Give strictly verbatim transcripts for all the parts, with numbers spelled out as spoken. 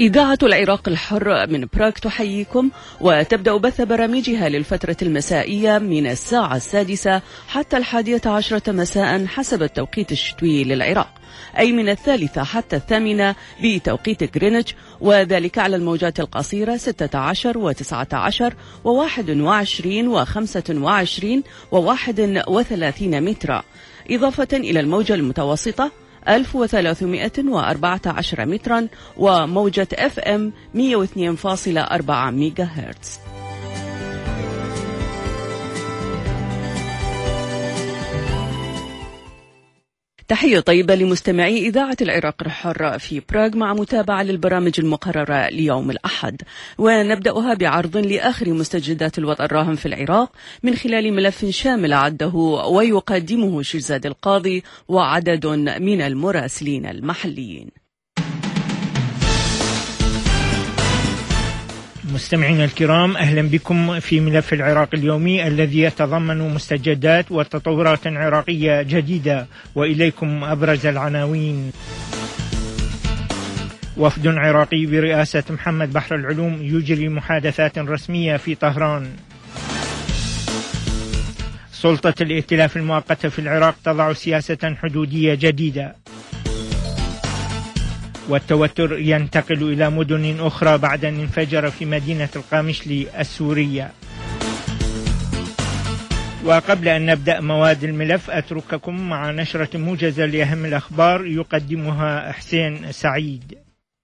إذاعة العراق الحر من براغ تحييكم، وتبدأ بث برامجها للفترة المسائية من الساعة السادسة حتى الحادية عشرة مساء حسب التوقيت الشتوي للعراق، أي من الثالثة حتى الثامنة بتوقيت غرينتش، وذلك على الموجات القصيرة ستة عشر وتسعة عشر وواحد وعشرين وخمسة وعشرين وواحد وثلاثين مترا، إضافة إلى الموجة المتوسطة ألف وثلاثمائة وأربعة عشر مترا وموجة اف ام مئة واثنين فاصلة أربعة ميجا هرتز. تحية طيبة لمستمعي إذاعة العراق الحر في براغ مع متابعة للبرامج المقررة ليوم الأحد، ونبدأها بعرض لآخر مستجدات الوضع الراهن في العراق من خلال ملف شامل عده ويقدمه شيرزاد القاضي وعدد من المراسلين المحليين. مستمعينا الكرام، أهلا بكم في ملف العراق اليومي الذي يتضمن مستجدات وتطورات عراقية جديدة، وإليكم أبرز العناوين. وفد عراقي برئاسة محمد بحر العلوم يجري محادثات رسمية في طهران. سلطة الائتلاف المؤقتة في العراق تضع سياسة حدودية جديدة. والتوتر ينتقل إلى مدن أخرى بعد أن انفجر في مدينة القامشلي السورية. وقبل أن نبدأ مواد الملف أترككم مع نشرة موجزة لأهم الأخبار يقدمها حسين سعيد.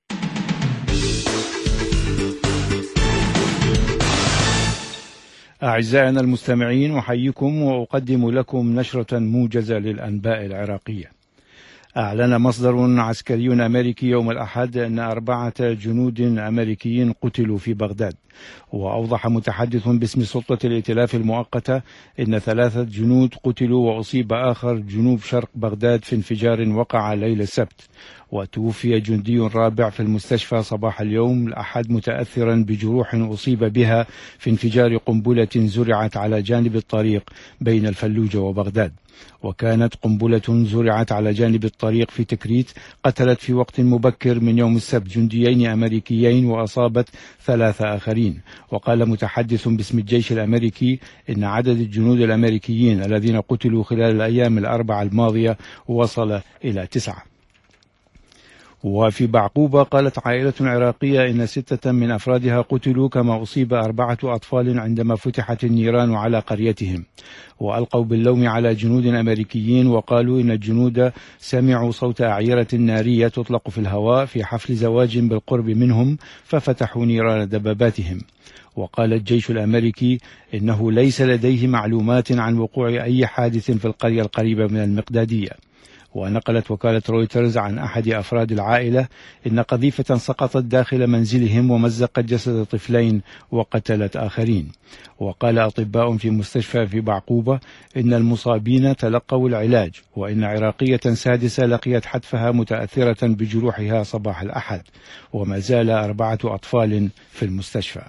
أعزائنا المستمعين، أحييكم وأقدم لكم نشرة موجزة للأنباء العراقية. أعلن مصدر عسكري أمريكي يوم الأحد أن أربعة جنود أمريكيين قتلوا في بغداد، وأوضح متحدث باسم سلطة الائتلاف المؤقتة أن ثلاثة جنود قتلوا وأصيب آخر جنوب شرق بغداد في انفجار وقع ليلة السبت، وتوفي جندي رابع في المستشفى صباح اليوم الأحد متأثرا بجروح أصيب بها في انفجار قنبلة زرعت على جانب الطريق بين الفلوجة وبغداد. وكانت قنبلة زرعت على جانب الطريق في تكريت قتلت في وقت مبكر من يوم السبت جنديين أمريكيين وأصابت ثلاثة آخرين. وقال متحدث باسم الجيش الأمريكي إن عدد الجنود الأمريكيين الذين قتلوا خلال الأيام الأربعة الماضية وصل إلى تسعة. وفي بعقوبة قالت عائلة عراقية إن ستة من أفرادها قتلوا، كما أصيب أربعة أطفال عندما فتحت النيران على قريتهم. وألقوا باللوم على جنود أمريكيين وقالوا إن الجنود سمعوا صوت أعيرة نارية تطلق في الهواء في حفل زواج بالقرب منهم ففتحوا نيران دباباتهم. وقال الجيش الأمريكي إنه ليس لديه معلومات عن وقوع أي حادث في القرية القريبة من المقدادية. ونقلت وكالة رويترز عن أحد أفراد العائلة إن قذيفة سقطت داخل منزلهم ومزقت جسد طفلين وقتلت آخرين. وقال أطباء في مستشفى في بعقوبة إن المصابين تلقوا العلاج، وإن عراقية سادسة لقيت حتفها متأثرة بجروحها صباح الأحد، وما زال أربعة أطفال في المستشفى.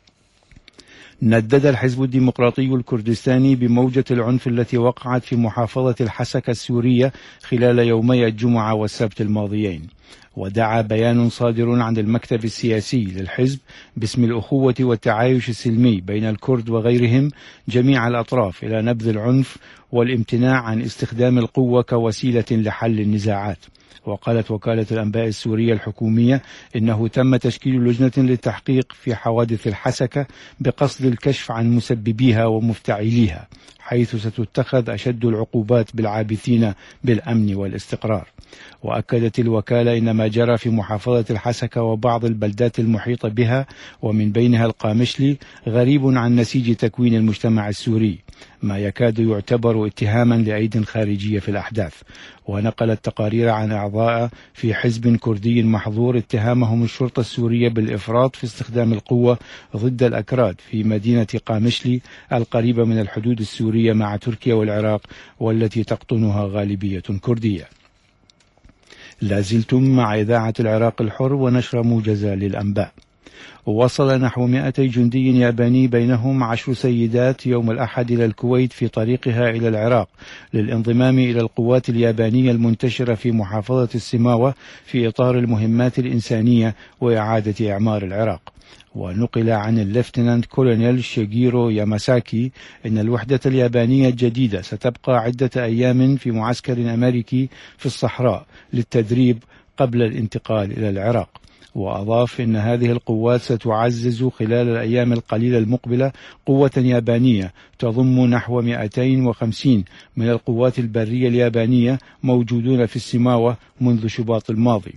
ندد الحزب الديمقراطي الكردستاني بموجة العنف التي وقعت في محافظة الحسكة السورية خلال يومي الجمعة والسبت الماضيين. ودعا بيان صادر عن المكتب السياسي للحزب باسم الأخوة والتعايش السلمي بين الكرد وغيرهم جميع الأطراف إلى نبذ العنف والامتناع عن استخدام القوة كوسيلة لحل النزاعات. وقالت وكالة الأنباء السورية الحكومية إنه تم تشكيل لجنة للتحقيق في حوادث الحسكة بقصد الكشف عن مسببيها ومفتعليها، حيث ستتخذ أشد العقوبات بالعابثين بالأمن والاستقرار. وأكدت الوكالة إن ما جرى في محافظة الحسكة وبعض البلدات المحيطة بها ومن بينها القامشلي غريب عن نسيج تكوين المجتمع السوري، ما يكاد يعتبر اتهاما لأيد خارجية في الأحداث. ونقلت تقارير عن أعضاء في حزب كردي محظور اتهامهم الشرطة السورية بالإفراط في استخدام القوة ضد الأكراد في مدينة قامشلي القريبة من الحدود السورية مع تركيا والعراق، والتي تقطنها غالبية كردية. لازلتم مع إذاعة العراق الحر ونشر موجزة للأنباء. ووصل نحو مئتي جندي ياباني بينهم عشر سيدات يوم الأحد إلى الكويت في طريقها إلى العراق للانضمام إلى القوات اليابانية المنتشرة في محافظة السماوة في إطار المهمات الإنسانية وإعادة إعمار العراق. ونقل عن الليفتنانت كولونيل شيجيرو ياماساكي أن الوحدة اليابانية الجديدة ستبقى عدة أيام في معسكر أمريكي في الصحراء للتدريب قبل الانتقال إلى العراق. وأضاف أن هذه القوات ستعزز خلال الأيام القليلة المقبلة قوة يابانية تضم نحو مئتين وخمسين من القوات البرية اليابانية موجودون في السماوة منذ شباط الماضي.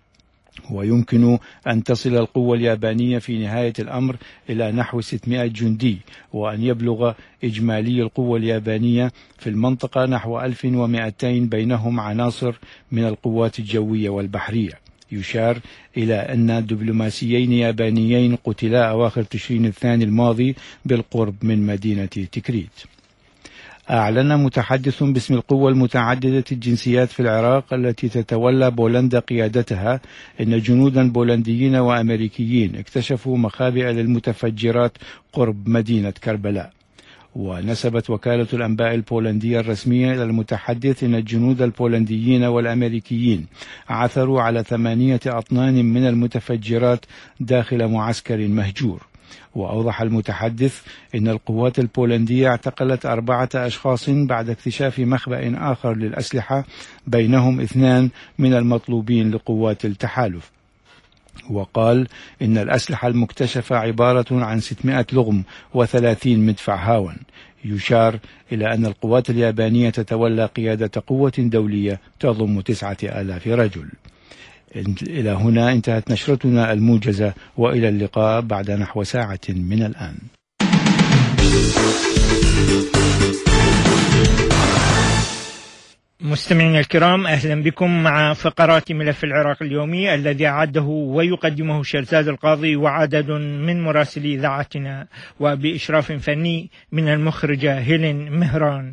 ويمكن أن تصل القوة اليابانية في نهاية الأمر إلى نحو ستمائة جندي، وأن يبلغ إجمالي القوة اليابانية في المنطقة نحو ألف ومئتين بينهم عناصر من القوات الجوية والبحرية. يشار إلى أن دبلوماسيين يابانيين قتلا أواخر تشرين الثاني الماضي بالقرب من مدينة تكريت. أعلن متحدث باسم القوة المتعددة الجنسيات في العراق التي تتولى بولندا قيادتها أن جنودا بولنديين وأمريكيين اكتشفوا مخابئ للمتفجرات قرب مدينة كربلاء. ونسبت وكالة الأنباء البولندية الرسمية إلى المتحدث أن الجنود البولنديين والأمريكيين عثروا على ثمانية أطنان من المتفجرات داخل معسكر مهجور. وأوضح المتحدث أن القوات البولندية اعتقلت أربعة أشخاص بعد اكتشاف مخبأ آخر للأسلحة بينهم اثنان من المطلوبين لقوات التحالف. وقال إن الأسلحة المكتشفة عبارة عن ستمائة لغم وثلاثين مدفع هاون. يشار إلى أن القوات اليابانية تتولى قيادة قوة دولية تضم تسعة آلاف رجل. إلى هنا انتهت نشرتنا الموجزة، وإلى اللقاء بعد نحو ساعة من الآن. مستمعينا الكرام، أهلا بكم مع فقرات ملف العراق اليومي الذي أعده ويقدمه شرزاد القاضي وعدد من مراسلي إذاعتنا، وبإشراف فني من المخرجة هيلين مهران.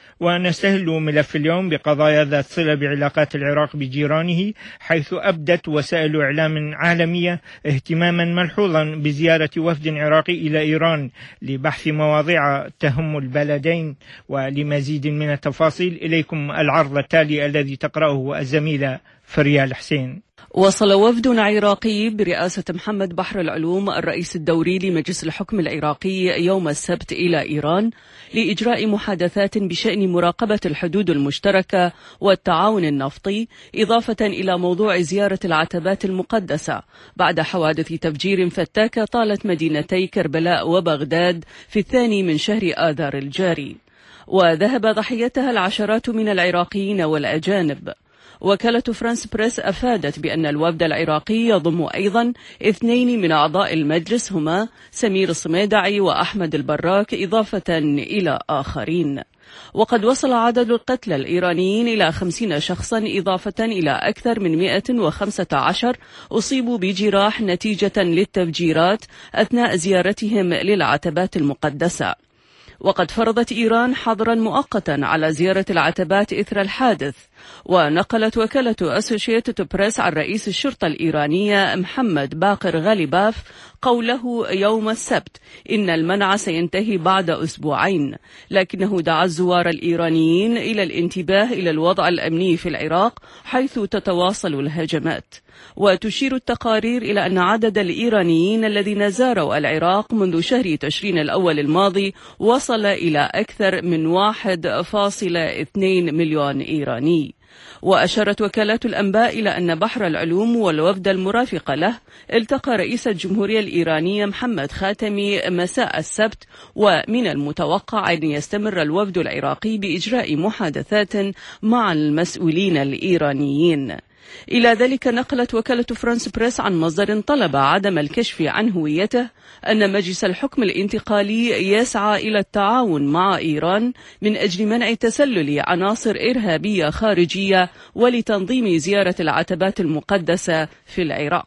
ونستهل ملف اليوم بقضايا ذات صلة بعلاقات العراق بجيرانه، حيث أبدت وسائل إعلام عالمية اهتماما ملحوظا بزيارة وفد عراقي إلى إيران لبحث مواضيع تهم البلدين. ولمزيد من التفاصيل إليكم العرض التالي الذي تقرأه الزميلة فريال حسين. وصل وفد عراقي برئاسة محمد بحر العلوم الرئيس الدوري لمجلس الحكم العراقي يوم السبت إلى إيران لإجراء محادثات بشأن مراقبة الحدود المشتركة والتعاون النفطي، إضافة إلى موضوع زيارة العتبات المقدسة بعد حوادث تفجير فتاكة طالت مدينتي كربلاء وبغداد في الثاني من شهر آذار الجاري، وذهب ضحيتها العشرات من العراقيين والأجانب. وكالة فرانس بريس أفادت بأن الوفد العراقي يضم أيضا اثنين من أعضاء المجلس هما سمير الصميدعي وأحمد البراك، إضافة إلى آخرين. وقد وصل عدد القتلى الإيرانيين إلى خمسين شخصا، إضافة إلى أكثر من مئة وخمسة عشر أصيبوا بجراح نتيجة للتفجيرات أثناء زيارتهم للعتبات المقدسة. وقد فرضت إيران حظرا مؤقتا على زيارة العتبات إثر الحادث. ونقلت وكالة أسوشيتد بريس عن رئيس الشرطة الإيرانية محمد باقر غالباف قوله يوم السبت إن المنع سينتهي بعد أسبوعين، لكنه دعا الزوار الإيرانيين إلى الانتباه إلى الوضع الأمني في العراق حيث تتواصل الهجمات. وتشير التقارير إلى أن عدد الإيرانيين الذين زاروا العراق منذ شهر تشرين الأول الماضي وصل إلى أكثر من واحد فاصلة اثنين مليون إيراني. وأشارت وكالات الأنباء إلى أن بحر العلوم والوفد المرافق له التقى رئيس الجمهورية الإيرانية محمد خاتمي مساء السبت، ومن المتوقع أن يستمر الوفد العراقي بإجراء محادثات مع المسؤولين الإيرانيين. إلى ذلك نقلت وكالة فرانس بريس عن مصدر طلب عدم الكشف عن هويته أن مجلس الحكم الانتقالي يسعى إلى التعاون مع إيران من أجل منع تسلل عناصر إرهابية خارجية ولتنظيم زيارة العتبات المقدسة في العراق.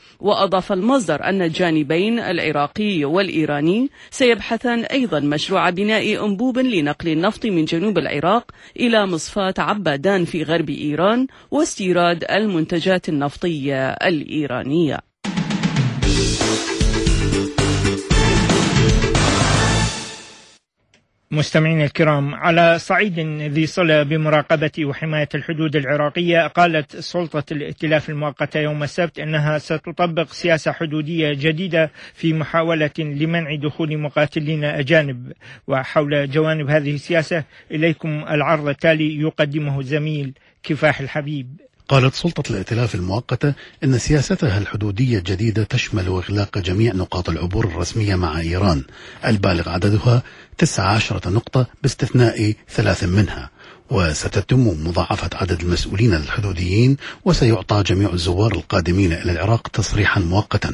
وأضاف المصدر أن الجانبين العراقي والإيراني سيبحثان أيضا مشروع بناء أنبوب لنقل النفط من جنوب العراق إلى مصفاة عبادان في غرب إيران واستيراد المنتجات النفطية الإيرانية. مستمعين الكرام، على صعيد ذي صلة بمراقبة وحماية الحدود العراقية، قالت سلطة الائتلاف المؤقتة يوم السبت أنها ستطبق سياسة حدودية جديدة في محاولة لمنع دخول مقاتلين أجانب. وحول جوانب هذه السياسة إليكم العرض التالي يقدمه الزميل كفاح الحبيب. قالت سلطة الائتلاف المؤقتة إن سياستها الحدودية الجديدة تشمل إغلاق جميع نقاط العبور الرسمية مع إيران البالغ عددها تسعة عشر نقطة باستثناء ثلاث منها، وستتم مضاعفة عدد المسؤولين الحدوديين، وسيعطى جميع الزوار القادمين إلى العراق تصريحا مؤقتا،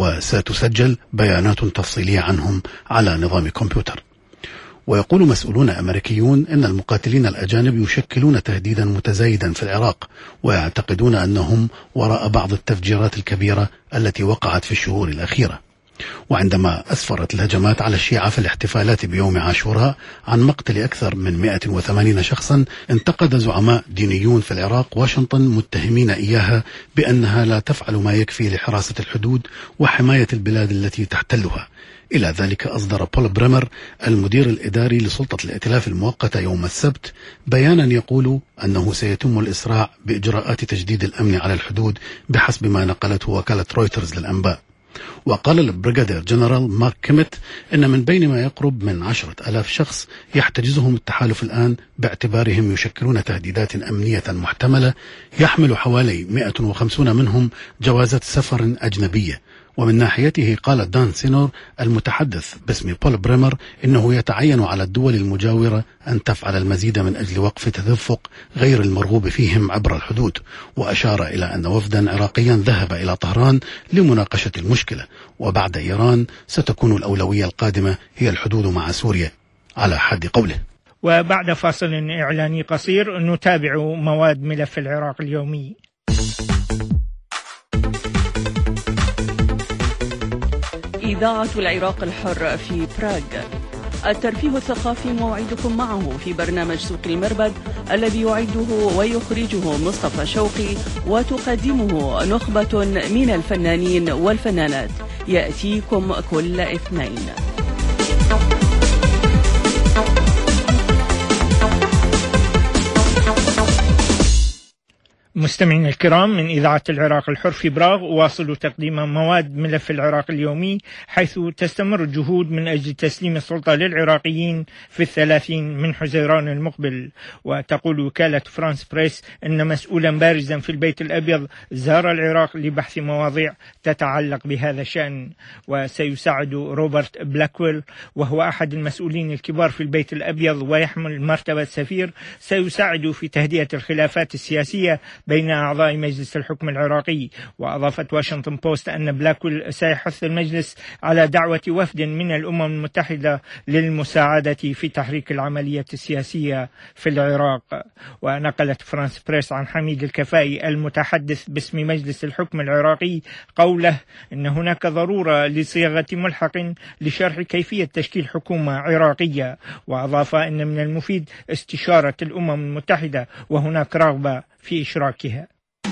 وستسجل بيانات تفصيلية عنهم على نظام كمبيوتر. ويقول مسؤولون أمريكيون إن المقاتلين الأجانب يشكلون تهديدا متزايدا في العراق، ويعتقدون أنهم وراء بعض التفجيرات الكبيرة التي وقعت في الشهور الأخيرة. وعندما أسفرت الهجمات على الشيعة في الاحتفالات بيوم عاشوراء عن مقتل أكثر من مئة وثمانين شخصا، انتقد زعماء دينيون في العراق واشنطن متهمين إياها بأنها لا تفعل ما يكفي لحراسة الحدود وحماية البلاد التي تحتلها. إلى ذلك أصدر بول بريمر المدير الإداري لسلطة الائتلاف المؤقتة يوم السبت بيانا يقول أنه سيتم الإسراع بإجراءات تجديد الأمن على الحدود بحسب ما نقلته وكالة رويترز للأنباء. وقال البريغادير جنرال مارك كيميت إن من بين ما يقرب من عشرة ألاف شخص يحتجزهم التحالف الآن باعتبارهم يشكلون تهديدات أمنية محتملة، يحمل حوالي مئة وخمسين منهم جوازات سفر أجنبية. ومن ناحيته قال دان سينور المتحدث باسم بول بريمر إنه يتعين على الدول المجاورة أن تفعل المزيد من أجل وقف تدفق غير المرغوب فيهم عبر الحدود، وأشار إلى أن وفدا عراقيا ذهب إلى طهران لمناقشة المشكلة، وبعد إيران ستكون الأولوية القادمة هي الحدود مع سوريا على حد قوله. وبعد فاصل إعلاني قصير نتابع مواد ملف العراق اليومي. إذاعة العراق الحر في براغ. الترفيه الثقافي موعدكم معه في برنامج سوق المربد الذي يعده ويخرجه مصطفى شوقي، وتقدمه نخبة من الفنانين والفنانات. يأتيكم كل اثنين. مستمعين الكرام، من إذاعة العراق الحر في براغ واصلوا تقديم مواد ملف العراق اليومي، حيث تستمر الجهود من أجل تسليم السلطة للعراقيين في الثلاثين من حزيران المقبل. وتقول وكالة فرانس بريس أن مسؤولا بارزا في البيت الأبيض زار العراق لبحث مواضيع تتعلق بهذا الشأن. وسيساعد روبرت بلاكويل، وهو أحد المسؤولين الكبار في البيت الأبيض ويحمل مرتبة سفير، سيساعد في تهدئة الخلافات السياسية بين أعضاء مجلس الحكم العراقي. وأضافت واشنطن بوست أن بلاكويل سيحث المجلس على دعوة وفد من الأمم المتحدة للمساعدة في تحريك العملية السياسية في العراق. ونقلت فرانس بريس عن حميد الكفائي المتحدث باسم مجلس الحكم العراقي قوله إن هناك ضرورة لصياغة ملحق لشرح كيفية تشكيل حكومة عراقية. وأضاف أن من المفيد استشارة الأمم المتحدة وهناك رغبة في إشراكها.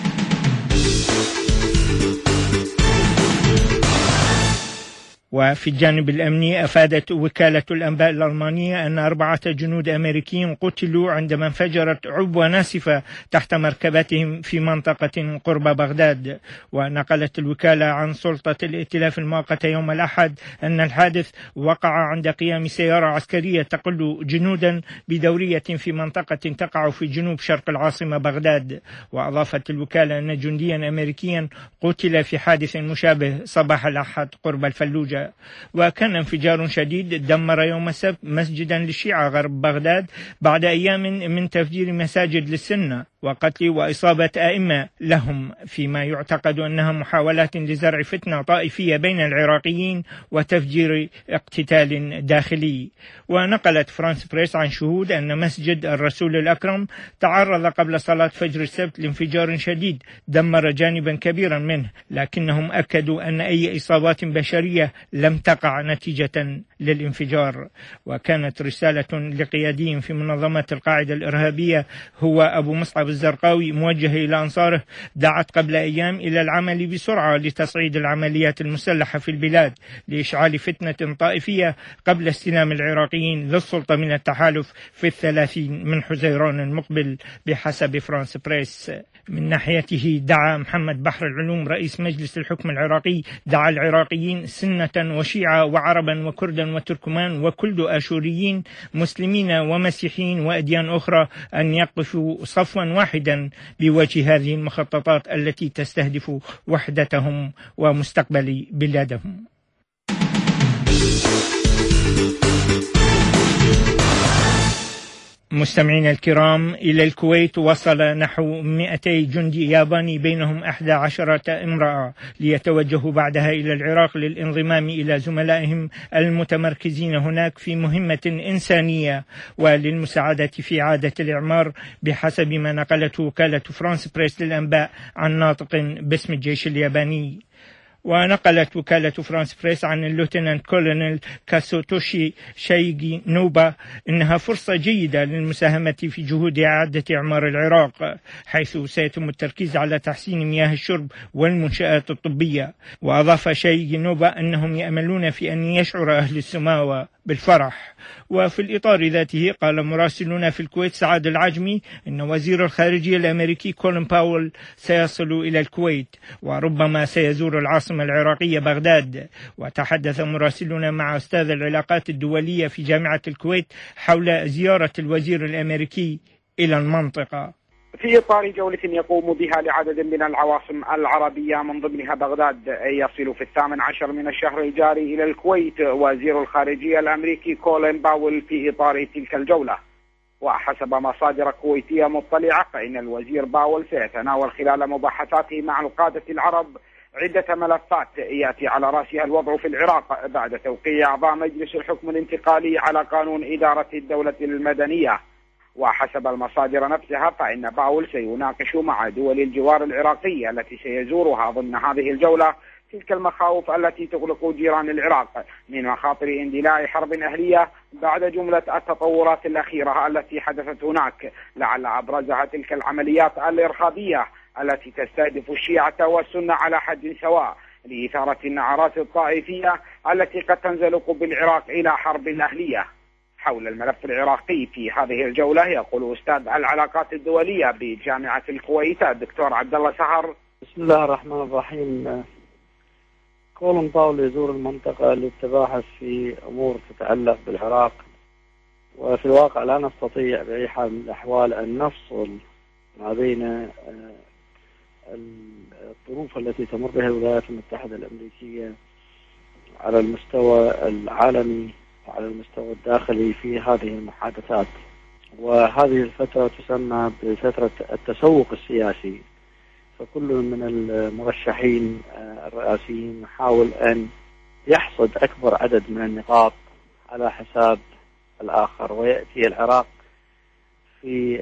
وفي الجانب الأمني، أفادت وكالة الأنباء الألمانية أن أربعة جنود أمريكيين قتلوا عندما انفجرت عبوة ناسفة تحت مركباتهم في منطقة قرب بغداد. ونقلت الوكالة عن سلطة الائتلاف المؤقتة يوم الأحد أن الحادث وقع عند قيام سيارة عسكرية تقل جنودا بدورية في منطقة تقع في جنوب شرق العاصمة بغداد. وأضافت الوكالة أن جنديا أمريكيا قتل في حادث مشابه صباح الأحد قرب الفلوجة. وكان انفجار شديد دمر يوم السبت مسجدا للشيعة غرب بغداد بعد أيام من تفجير مساجد للسنة وقتل وإصابة أئمة لهم، فيما يعتقد أنها محاولات لزرع فتنة طائفية بين العراقيين وتفجير اقتتال داخلي. ونقلت فرانس بريس عن شهود أن مسجد الرسول الأكرم تعرض قبل صلاة فجر السبت لانفجار شديد دمر جانبا كبيرا منه، لكنهم أكدوا أن أي إصابات بشرية لم تقع نتيجة للانفجار. وكانت رسالة لقيادي في منظمة القاعدة الإرهابية هو أبو مصعب الزرقاوي موجهة إلى أنصاره دعت قبل أيام إلى العمل بسرعة لتصعيد العمليات المسلحة في البلاد لإشعال فتنة طائفية قبل استلام العراقيين للسلطة من التحالف في الثلاثين من حزيران المقبل بحسب فرانس بريس. من ناحيته دعا محمد بحر العلوم رئيس مجلس الحكم العراقي دعا العراقيين سنة وشيعة وعربا وكردا وتركمان وكل آشوريين مسلمين ومسيحيين وأديان أخرى أن يقفوا صفوا واحدا بوجه هذه المخططات التي تستهدف وحدتهم ومستقبل بلادهم. مستمعينا الكرام، إلى الكويت وصل نحو مئتي جندي ياباني بينهم أحد عشرة امرأة ليتوجهوا بعدها إلى العراق للانضمام إلى زملائهم المتمركزين هناك في مهمة إنسانية وللمساعدة في إعادة الإعمار بحسب ما نقلته وكالة فرانس بريس للأنباء عن ناطق باسم الجيش الياباني. ونقلت وكالة فرانس بريس عن اللوتنانت كولونيل كاسوتوشي شايغي نوبا إنها فرصة جيدة للمساهمة في جهود إعادة إعمار العراق، حيث سيتم التركيز على تحسين مياه الشرب والمنشآت الطبية. وأضاف شايغي نوبا أنهم يأملون في أن يشعر أهل السماوة بالفرح. وفي الإطار ذاته قال مراسلنا في الكويت سعاد العجمي إن وزير الخارجية الأمريكي كولين باول سيصل إلى الكويت وربما سيزور العاصمة العراقية بغداد. وتحدث مراسلنا مع أستاذ العلاقات الدولية في جامعة الكويت حول زيارة الوزير الأمريكي إلى المنطقة. في إطار جولة يقوم بها لعدد من العواصم العربية من ضمنها بغداد، يصل في الثامن عشر من الشهر الجاري إلى الكويت وزير الخارجية الأمريكي كولين باول في إطار تلك الجولة. وحسب مصادر كويتية مطلعة فإن الوزير باول سيتناول خلال مباحثاته مع القادة العرب عدة ملفات يأتي على رأسها الوضع في العراق بعد توقيع أعضاء مجلس الحكم الانتقالي على قانون إدارة الدولة المدنية. وحسب المصادر نفسها فإن باول سيناقش مع دول الجوار العراقية التي سيزورها ضمن هذه الجولة تلك المخاوف التي تقلق جيران العراق من مخاطر اندلاع حرب أهلية بعد جملة التطورات الأخيرة التي حدثت هناك، لعل أبرزها تلك العمليات الإرهابية التي تستهدف الشيعة والسنة على حد سواء لإثارة النعرات الطائفية التي قد تنزلق بالعراق إلى حرب أهلية. حول الملف العراقي في هذه الجولة يقول أستاذ العلاقات الدولية بجامعة الكويت الدكتور عبد الله سهر. بسم الله الرحمن الرحيم. كولين باول يزور المنطقة للتباحث في أمور تتعلق بالعراق، وفي الواقع لا نستطيع بأي حال من الأحوال أن نفصل ما بين الظروف التي تمر بها الولايات المتحدة الأمريكية على المستوى العالمي وعلى المستوى الداخلي في هذه المحادثات. وهذه الفترة تسمى بفترة التسوق السياسي، فكل من المرشحين الرئاسيين يحاول أن يحصد أكبر عدد من النقاط على حساب الآخر، ويأتي العراق في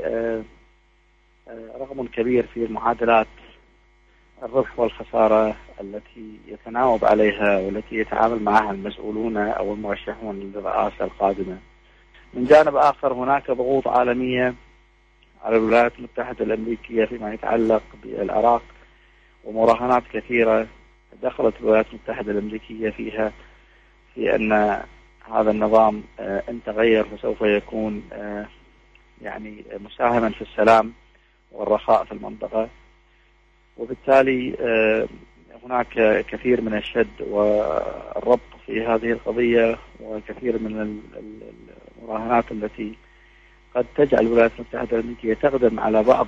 رقم كبير في المعادلات الربح والخسارة التي يتناوب عليها والتي يتعامل معها المسؤولون أو المرشحون للرئاسة القادمة. من جانب آخر هناك ضغوط عالمية على الولايات المتحدة الأمريكية فيما يتعلق بالعراق، ومراهنات كثيرة دخلت الولايات المتحدة الأمريكية فيها في أن هذا النظام إن تغير فسوف يكون يعني مساهما في السلام والرخاء في المنطقة. وبالتالي هناك كثير من الشد والربط في هذه القضية، وكثير من المراهنات التي قد تجعل الولايات المتحدة الأمريكية تقدم على بعض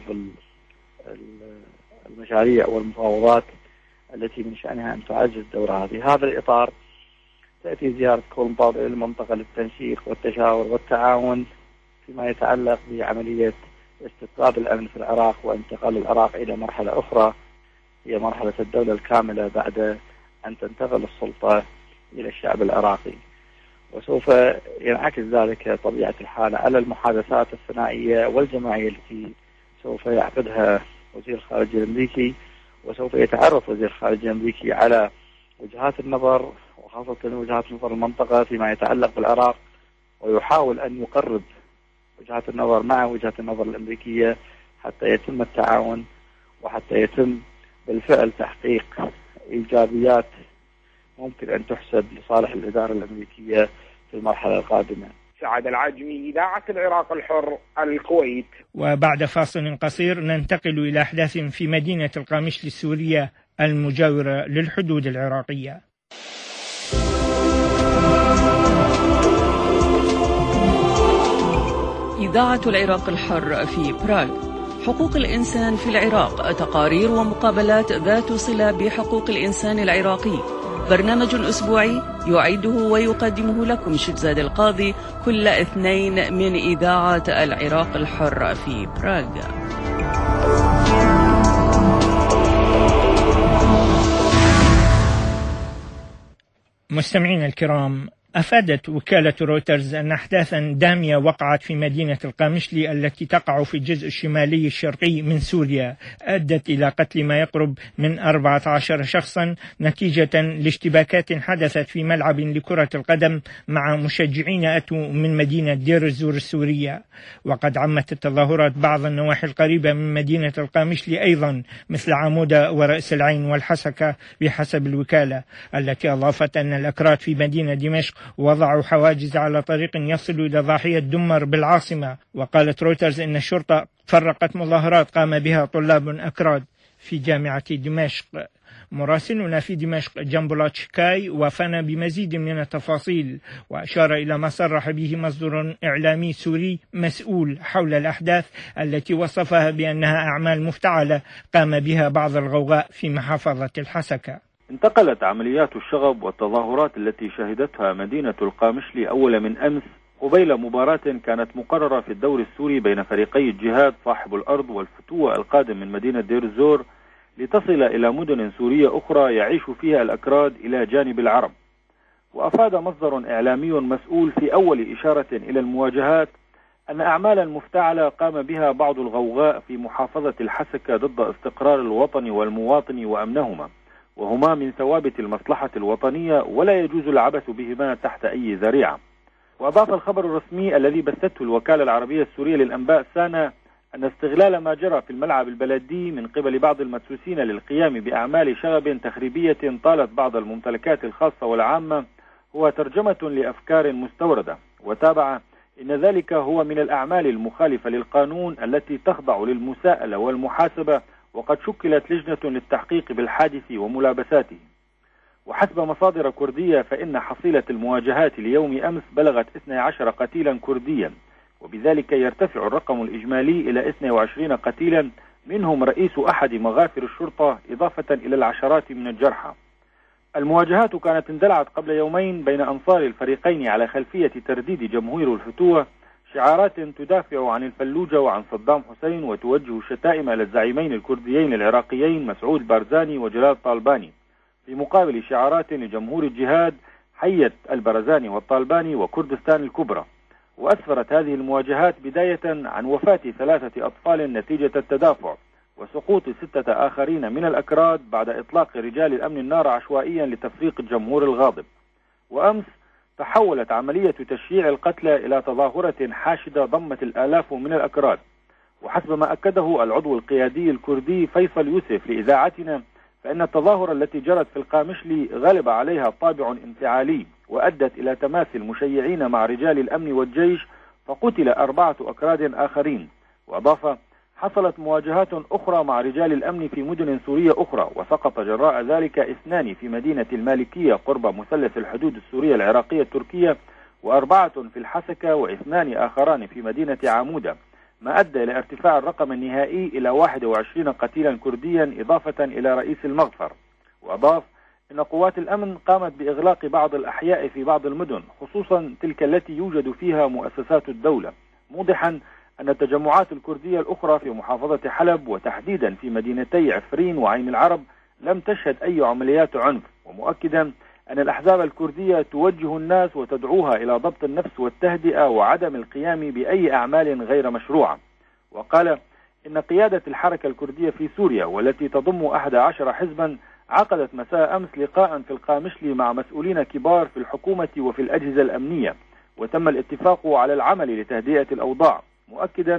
المشاريع والمفاوضات التي من شأنها أن تعزز دورها. في هذا الإطار تأتي زيارة كولين باول إلى المنطقة للتنسيق والتشاور والتعاون فيما يتعلق بعملية استقطاب الأمن في العراق وانتقال العراق إلى مرحلة أخرى هي مرحلة الدولة الكاملة بعد أن تنتقل السلطة إلى الشعب العراقي. وسوف ينعكس ذلك طبيعة الحال على المحادثات الثنائية والجماعية التي سوف يعقدها وزير الخارجية الأمريكي، وسوف يتعرف وزير الخارجية الأمريكي على وجهات النظر وخاصة وجهات نظر المنطقة فيما يتعلق بالعراق، ويحاول أن يقرب وجهات النظر مع وجهات النظر الأمريكية حتى يتم التعاون وحتى يتم بالفعل تحقيق إيجابيات ممكن أن تحسب لصالح الإدارة الأمريكية في المرحلة القادمة. سعد العجمي، إذاعة العراق الحر، الكويت. وبعد فاصل قصير ننتقل إلى أحداث في مدينة القامشلي السورية المجاورة للحدود العراقية. إذاعة العراق الحر في براغ. حقوق الإنسان في العراق، تقارير ومقابلات ذات صلة بحقوق الإنسان العراقي. برنامج أسبوعي يعيده ويقدمه لكم شجزاد القاضي كل اثنين من إذاعة العراق الحر في براغ. مستمعين الكرام، أفادت وكالة رويترز أن أحداثا دامية وقعت في مدينة القامشلي التي تقع في الجزء الشمالي الشرقي من سوريا أدت إلى قتل ما يقرب من أربعة عشر شخصا نتيجة لاشتباكات حدثت في ملعب لكرة القدم مع مشجعين أتوا من مدينة دير الزور السورية. وقد عمت التظاهرات بعض النواحي القريبة من مدينة القامشلي أيضا مثل عمودة ورأس العين والحسكة بحسب الوكالة، التي أضافت أن الأكراد في مدينة دمشق وضعوا حواجز على طريق يصل إلى ضاحية دمر بالعاصمة. وقالت رويترز إن الشرطة فرقت مظاهرات قام بها طلاب أكراد في جامعة دمشق. مراسلنا في دمشق جنبولاتشكاي وفانا بمزيد من التفاصيل، وأشار إلى ما صرح به مصدر إعلامي سوري مسؤول حول الأحداث التي وصفها بأنها أعمال مفتعلة قام بها بعض الغوغاء في محافظة الحسكة. انتقلت عمليات الشغب والتظاهرات التي شهدتها مدينة القامشلي أول من أمس قبيل مباراة كانت مقررة في الدوري السوري بين فريقي الجهاد صاحب الأرض والفتوة القادم من مدينة دير الزور، لتصل إلى مدن سورية أخرى يعيش فيها الأكراد إلى جانب العرب. وأفاد مصدر إعلامي مسؤول في أول إشارة إلى المواجهات أن أعمالا مفتعلة قام بها بعض الغوغاء في محافظة الحسكة ضد استقرار الوطن والمواطن وأمنهما، وهما من ثوابت المصلحة الوطنية ولا يجوز العبث بهما تحت أي ذريعة. وأضاف الخبر الرسمي الذي بثته الوكالة العربية السورية للأنباء سانا أن استغلال ما جرى في الملعب البلدي من قبل بعض المدسوسين للقيام بأعمال شغب تخريبية طالت بعض الممتلكات الخاصة والعامة هو ترجمة لأفكار مستوردة. وتابع إن ذلك هو من الأعمال المخالفة للقانون التي تخضع للمساءلة والمحاسبة، وقد شكلت لجنة للتحقيق بالحادث وملابساته. وحسب مصادر كردية فإن حصيلة المواجهات ليوم أمس بلغت اثني عشر قتيلا كرديا، وبذلك يرتفع الرقم الإجمالي إلى اثنين وعشرين قتيلا، منهم رئيس أحد مغافر الشرطة، إضافة إلى العشرات من الجرحى. المواجهات كانت اندلعت قبل يومين بين أنصار الفريقين على خلفية ترديد جمهور الفتوة شعارات تدافع عن الفلوجة وعن صدام حسين وتوجه شتائم إلى الزعيمين الكرديين العراقيين مسعود بارزاني وجلال طالباني، في مقابل شعارات لجمهور الجهاد حية البرزاني والطالباني وكردستان الكبرى. وأسفرت هذه المواجهات بداية عن وفاة ثلاثة أطفال نتيجة التدافع، وسقوط ستة آخرين من الأكراد بعد إطلاق رجال الأمن النار عشوائيا لتفريق الجمهور الغاضب. وأمس تحولت عملية تشييع القتلى إلى تظاهرة حاشدة ضمت الآلاف من الأكراد. وحسب ما أكده العضو القيادي الكردي فيصل يوسف لإذاعتنا فإن التظاهرة التي جرت في القامشلي غلب عليها طابع انفعالي وأدت إلى تماس المشيعين مع رجال الأمن والجيش، فقتل أربعة أكراد آخرين. وأضاف: حصلت مواجهات أخرى مع رجال الأمن في مدن سورية أخرى، وسقط جراء ذلك اثنان في مدينة المالكية قرب مثلث الحدود السورية العراقية التركية، وأربعة في الحسكة، واثنان آخران في مدينة عمودة، ما أدى إلى ارتفاع الرقم النهائي إلى واحد وعشرين قتيلا كرديا إضافة إلى رئيس المغفر. وأضاف إن قوات الأمن قامت بإغلاق بعض الأحياء في بعض المدن، خصوصا تلك التي يوجد فيها مؤسسات الدولة، موضحا أن التجمعات الكردية الأخرى في محافظة حلب وتحديدا في مدينتي عفرين وعين العرب لم تشهد أي عمليات عنف، ومؤكدا أن الأحزاب الكردية توجه الناس وتدعوها إلى ضبط النفس والتهدئة وعدم القيام بأي أعمال غير مشروعة. وقال إن قيادة الحركة الكردية في سوريا والتي تضم أحد عشر حزبا عقدت مساء أمس لقاء في القامشلي مع مسؤولين كبار في الحكومة وفي الأجهزة الأمنية، وتم الاتفاق على العمل لتهدئة الأوضاع، مؤكدا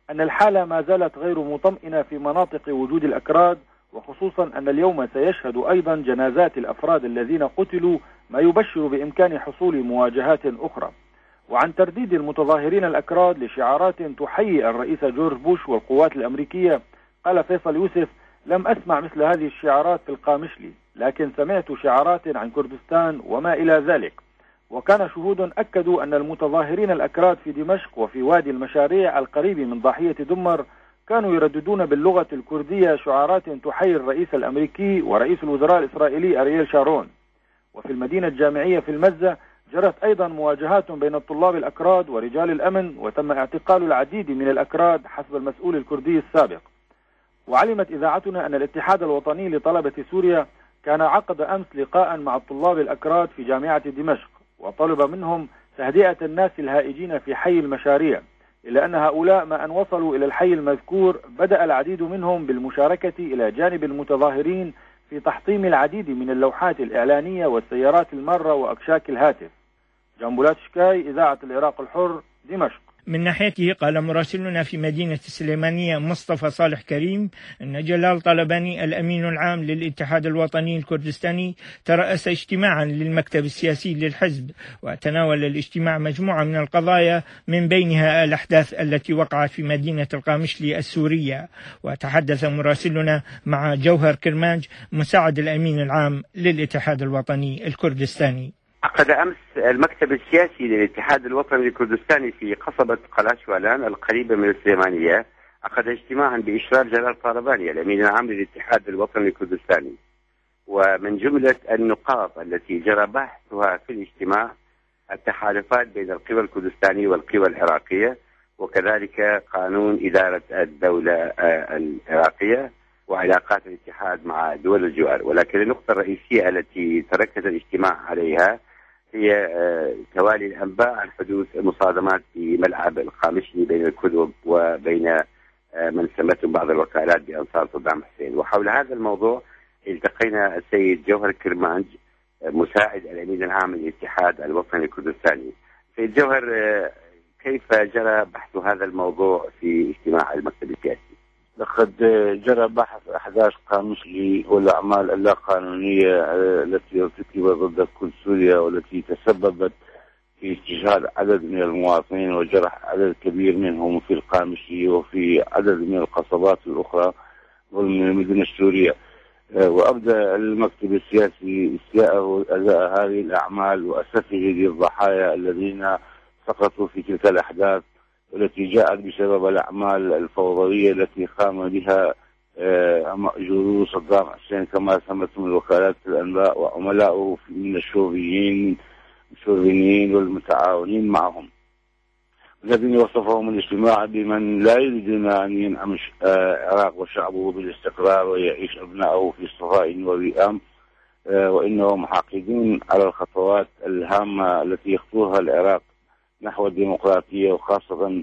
أن الحالة ما زالت غير مطمئنة في مناطق وجود الأكراد، وخصوصا أن اليوم سيشهد أيضا جنازات الأفراد الذين قتلوا، ما يبشر بإمكان حصول مواجهات أخرى. وعن ترديد المتظاهرين الأكراد لشعارات تحيي الرئيس جورج بوش والقوات الأمريكية، قال فيصل يوسف: لم أسمع مثل هذه الشعارات في القامشلي، لكن سمعت شعارات عن كردستان وما إلى ذلك. وكان شهود أكدوا أن المتظاهرين الأكراد في دمشق وفي وادي المشاريع القريب من ضاحية دمر كانوا يرددون باللغة الكردية شعارات تحيي الرئيس الأمريكي ورئيس الوزراء الإسرائيلي أرييل شارون. وفي المدينة الجامعية في المزة جرت أيضا مواجهات بين الطلاب الأكراد ورجال الأمن، وتم اعتقال العديد من الأكراد حسب المسؤول الكردي السابق. وعلمت إذاعتنا أن الاتحاد الوطني لطلبة سوريا كان عقد أمس لقاء مع الطلاب الأكراد في جامعة دمشق، وطلب منهم تهدئة الناس الهائجين في حي المشاريع، إلا أن هؤلاء ما أن وصلوا إلى الحي المذكور بدأ العديد منهم بالمشاركة إلى جانب المتظاهرين في تحطيم العديد من اللوحات الإعلانية والسيارات المارة وأكشاك الهاتف. جنبولات شكاي، إذاعة العراق الحر، دمشق. من ناحيته قال مراسلنا في مدينة السليمانية مصطفى صالح كريم أن جلال طلباني الأمين العام للاتحاد الوطني الكردستاني ترأس اجتماعا للمكتب السياسي للحزب، وتناول الاجتماع مجموعة من القضايا من بينها الأحداث التي وقعت في مدينة القامشلي السورية. وتحدث مراسلنا مع جوهر كرمانج مساعد الأمين العام للاتحاد الوطني الكردستاني. عقد أمس المكتب السياسي للاتحاد الوطني الكردستاني في قصبة قلاشوالان القريبة من السليمانية عقد اجتماعا بإشراف جلال طلباني الأمين العام للاتحاد الوطني الكردستاني. ومن جملة النقاط التي جرى بحثها في الاجتماع التحالفات بين القوى الكردستانية والقوى العراقية، وكذلك قانون إدارة الدولة العراقية وعلاقات الاتحاد مع دول الجوار. ولكن النقطة الرئيسية التي تركز الاجتماع عليها هي توالي الأنباء عن حدوث مصادمات في ملعب القامشلي بين الكرد وبين من سمتهم بعض الوكالات بأنصار صدام حسين. وحول هذا الموضوع التقينا السيد جوهر كرمانج مساعد الأمين العام للاتحاد الوطني الكردستاني. سيد جوهر، كيف جرى بحث هذا الموضوع في اجتماع المكتب السياسي؟ لقد جرى بحث أحداث قامشلي والأعمال اللا قانونية التي ارتكبت ضد كل سوريا، والتي تسببت في استشهاد عدد من المواطنين وجرح عدد كبير منهم في القامشلي وفي عدد من القصبات الأخرى ضمن المدن السورية. وأبدأ المكتب السياسي استياءه أداء هذه الأعمال وأسفه للضحايا الذين سقطوا في تلك الأحداث، والتي جاءت بسبب الأعمال الفوضوية التي قام بها جنود صدام حسين كما سمتهم الوكالات الأنباء وعملاؤه من الشوريين الشوريين والمتعاونين معهم، الذين وصفهم الاجتماع بمن لا يريدون أن ينعم العراق وشعبه بالاستقرار ويعيش أبنائه في صفاء ووئام، وإنهم حاقدون على الخطوات الهامة التي يخطوها العراق نحو الديمقراطية، وخاصة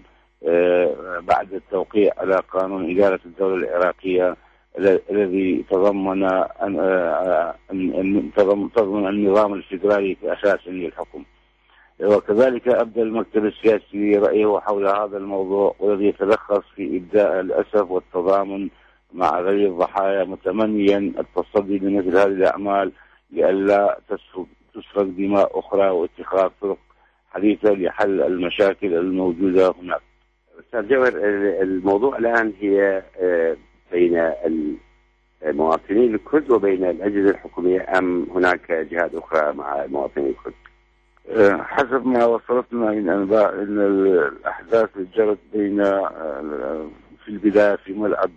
بعد التوقيع على قانون إدارة الدولة العراقية الذي تضمن أن تضمن النظام الفيدرالي كأساس للحكم. وكذلك أبدى المكتب السياسي رأيه حول هذا الموضوع، والذي يتلخص في إبداء الأسف والتضامن مع غير الضحايا، متمنيا التصدي لمثل هذه الأعمال لئلا تسفك دماء أخرى واتخاذ طرق حديثة لحل المشاكل الموجودة هناك. أستاذ جوهر، الموضوع الآن هي بين المواطنين الكرد وبين الأجهزة الحكومية، أم هناك جهات أخرى مع المواطنين الكرد؟ حسب ما وصلتنا من أنباء أن الأحداث جرت بين في البداية في ملعب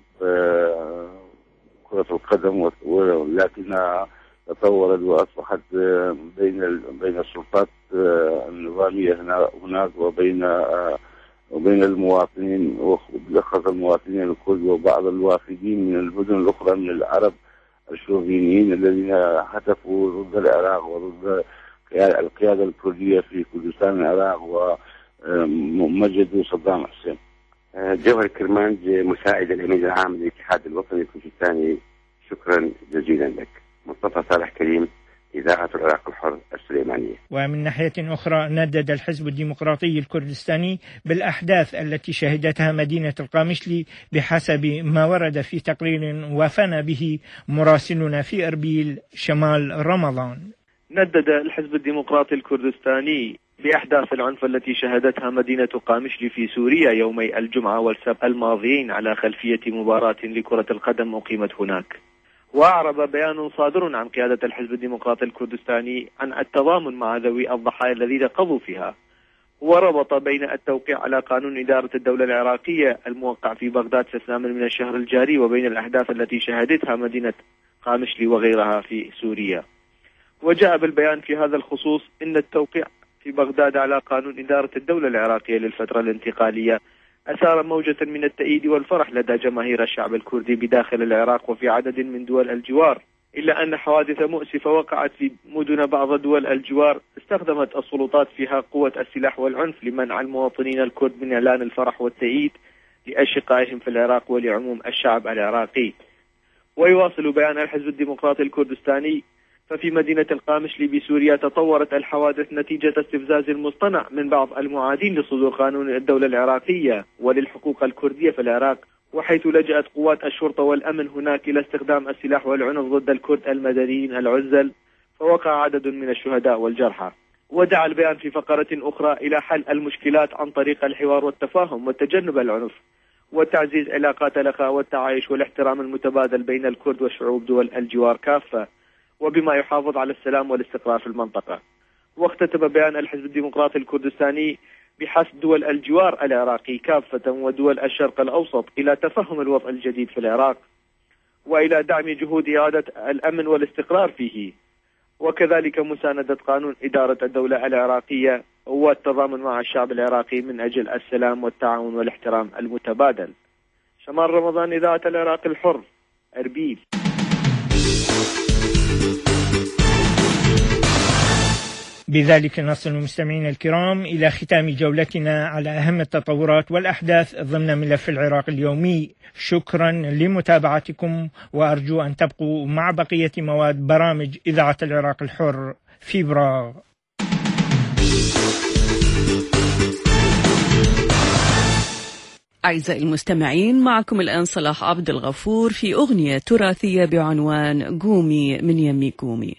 كرة القدم، ولكنها تطورت وأصبحت بين بين السلطات النظامية هناك وبين وبين المواطنين، وبالأخص المواطنين الكرد وبعض الوافدين من المدن الأخرى من العرب الشوفينيين الذين هتفوا ضد العراق وضد القيادة الكردية في كردستان العراق ومجدوا صدام حسين. جوهر كرمانج مساعد الأمين العام للاتحاد الوطني الكردستاني، شكرا جزيلا لك. مصطفى صالح كريم، إذاعة العراق الحر السليمانية. ومن ناحية أخرى ندد الحزب الديمقراطي الكردستاني بالأحداث التي شهدتها مدينة القامشلي بحسب ما ورد في تقرير وافانا به مراسلنا في أربيل شمال رمضان. ندد الحزب الديمقراطي الكردستاني بأحداث العنف التي شهدتها مدينة قامشلي في سوريا يومي الجمعة والسبت الماضيين على خلفية مباراة لكرة القدم أقيمت هناك. وأعرب بيان صادر عن قيادة الحزب الديمقراطي الكردستاني عن التضامن مع ذوي الضحايا الذين قضوا فيها، وربط بين التوقيع على قانون إدارة الدولة العراقية الموقع في بغداد في الثامن من الشهر الجاري وبين الأحداث التي شهدتها مدينة قامشلي وغيرها في سوريا. وجاء بالبيان في هذا الخصوص إن التوقيع في بغداد على قانون إدارة الدولة العراقية للفترة الانتقالية أثار موجة من التأييد والفرح لدى جماهير الشعب الكردي بداخل العراق وفي عدد من دول الجوار، إلا أن حوادث مؤسفة وقعت في مدن بعض دول الجوار استخدمت السلطات فيها قوة السلاح والعنف لمنع المواطنين الكرد من إعلان الفرح والتأييد لأشقائهم في العراق ولعموم الشعب العراقي. ويواصل بيان الحزب الديمقراطي الكردستاني: ففي مدينة القامشلي بسوريا تطورت الحوادث نتيجة استفزاز مصطنع من بعض المعادين لصدور قانون الدولة العراقية وللحقوق الكردية في العراق، وحيث لجأت قوات الشرطة والأمن هناك إلى استخدام السلاح والعنف ضد الكرد المدنيين العزل، فوقع عدد من الشهداء والجرحى. ودعا البيان في فقرة أخرى إلى حل المشكلات عن طريق الحوار والتفاهم وتجنب العنف وتعزيز علاقات الأخاء والتعايش والاحترام المتبادل بين الكرد وشعوب دول الجوار كافة، وبما يحافظ على السلام والاستقرار في المنطقة. واختتم بيان الحزب الديمقراطي الكردستاني بحث دول الجوار العراقي كافة ودول الشرق الأوسط إلى تفهم الوضع الجديد في العراق وإلى دعم جهود إعادة الأمن والاستقرار فيه، وكذلك مساندة قانون إدارة الدولة العراقية والتضامن مع الشعب العراقي من أجل السلام والتعاون والاحترام المتبادل. شمال رمضان، إذاعة العراق الحر، أربيل. بذلك نصل المستمعين الكرام إلى ختام جولتنا على أهم التطورات والأحداث ضمن ملف العراق اليومي. شكرا لمتابعتكم، وأرجو أن تبقوا مع بقية مواد برامج إذاعة العراق الحر في براغ. أعزائي المستمعين، معكم الآن صلاح عبد الغفور في أغنية تراثية بعنوان قومي من يمي قومي.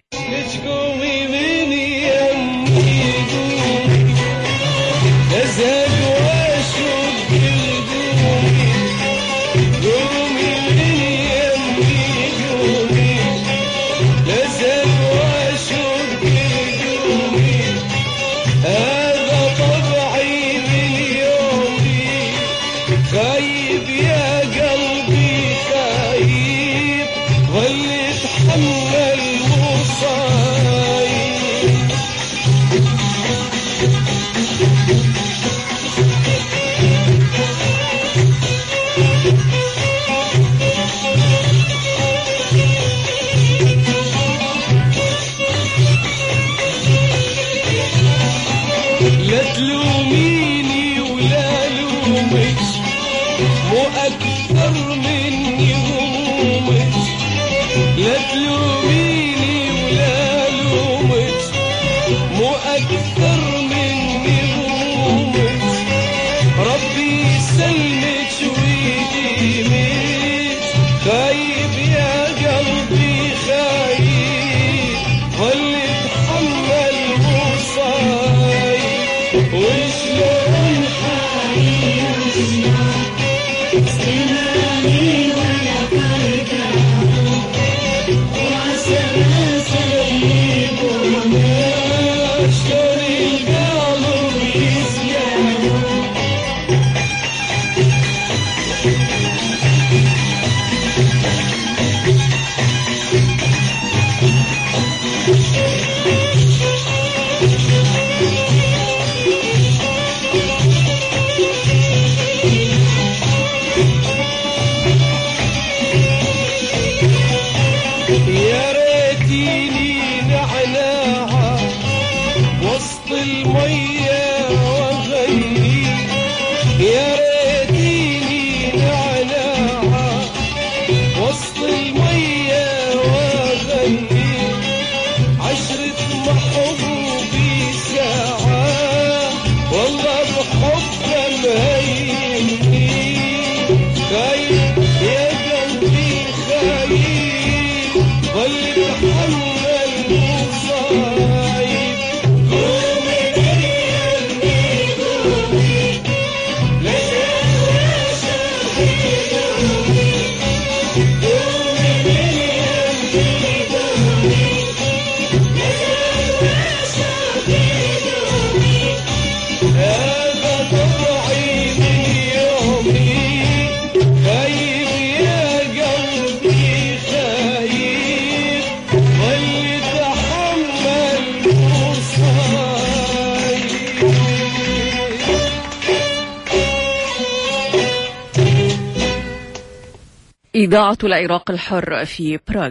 إذاعة العراق الحر في براغ.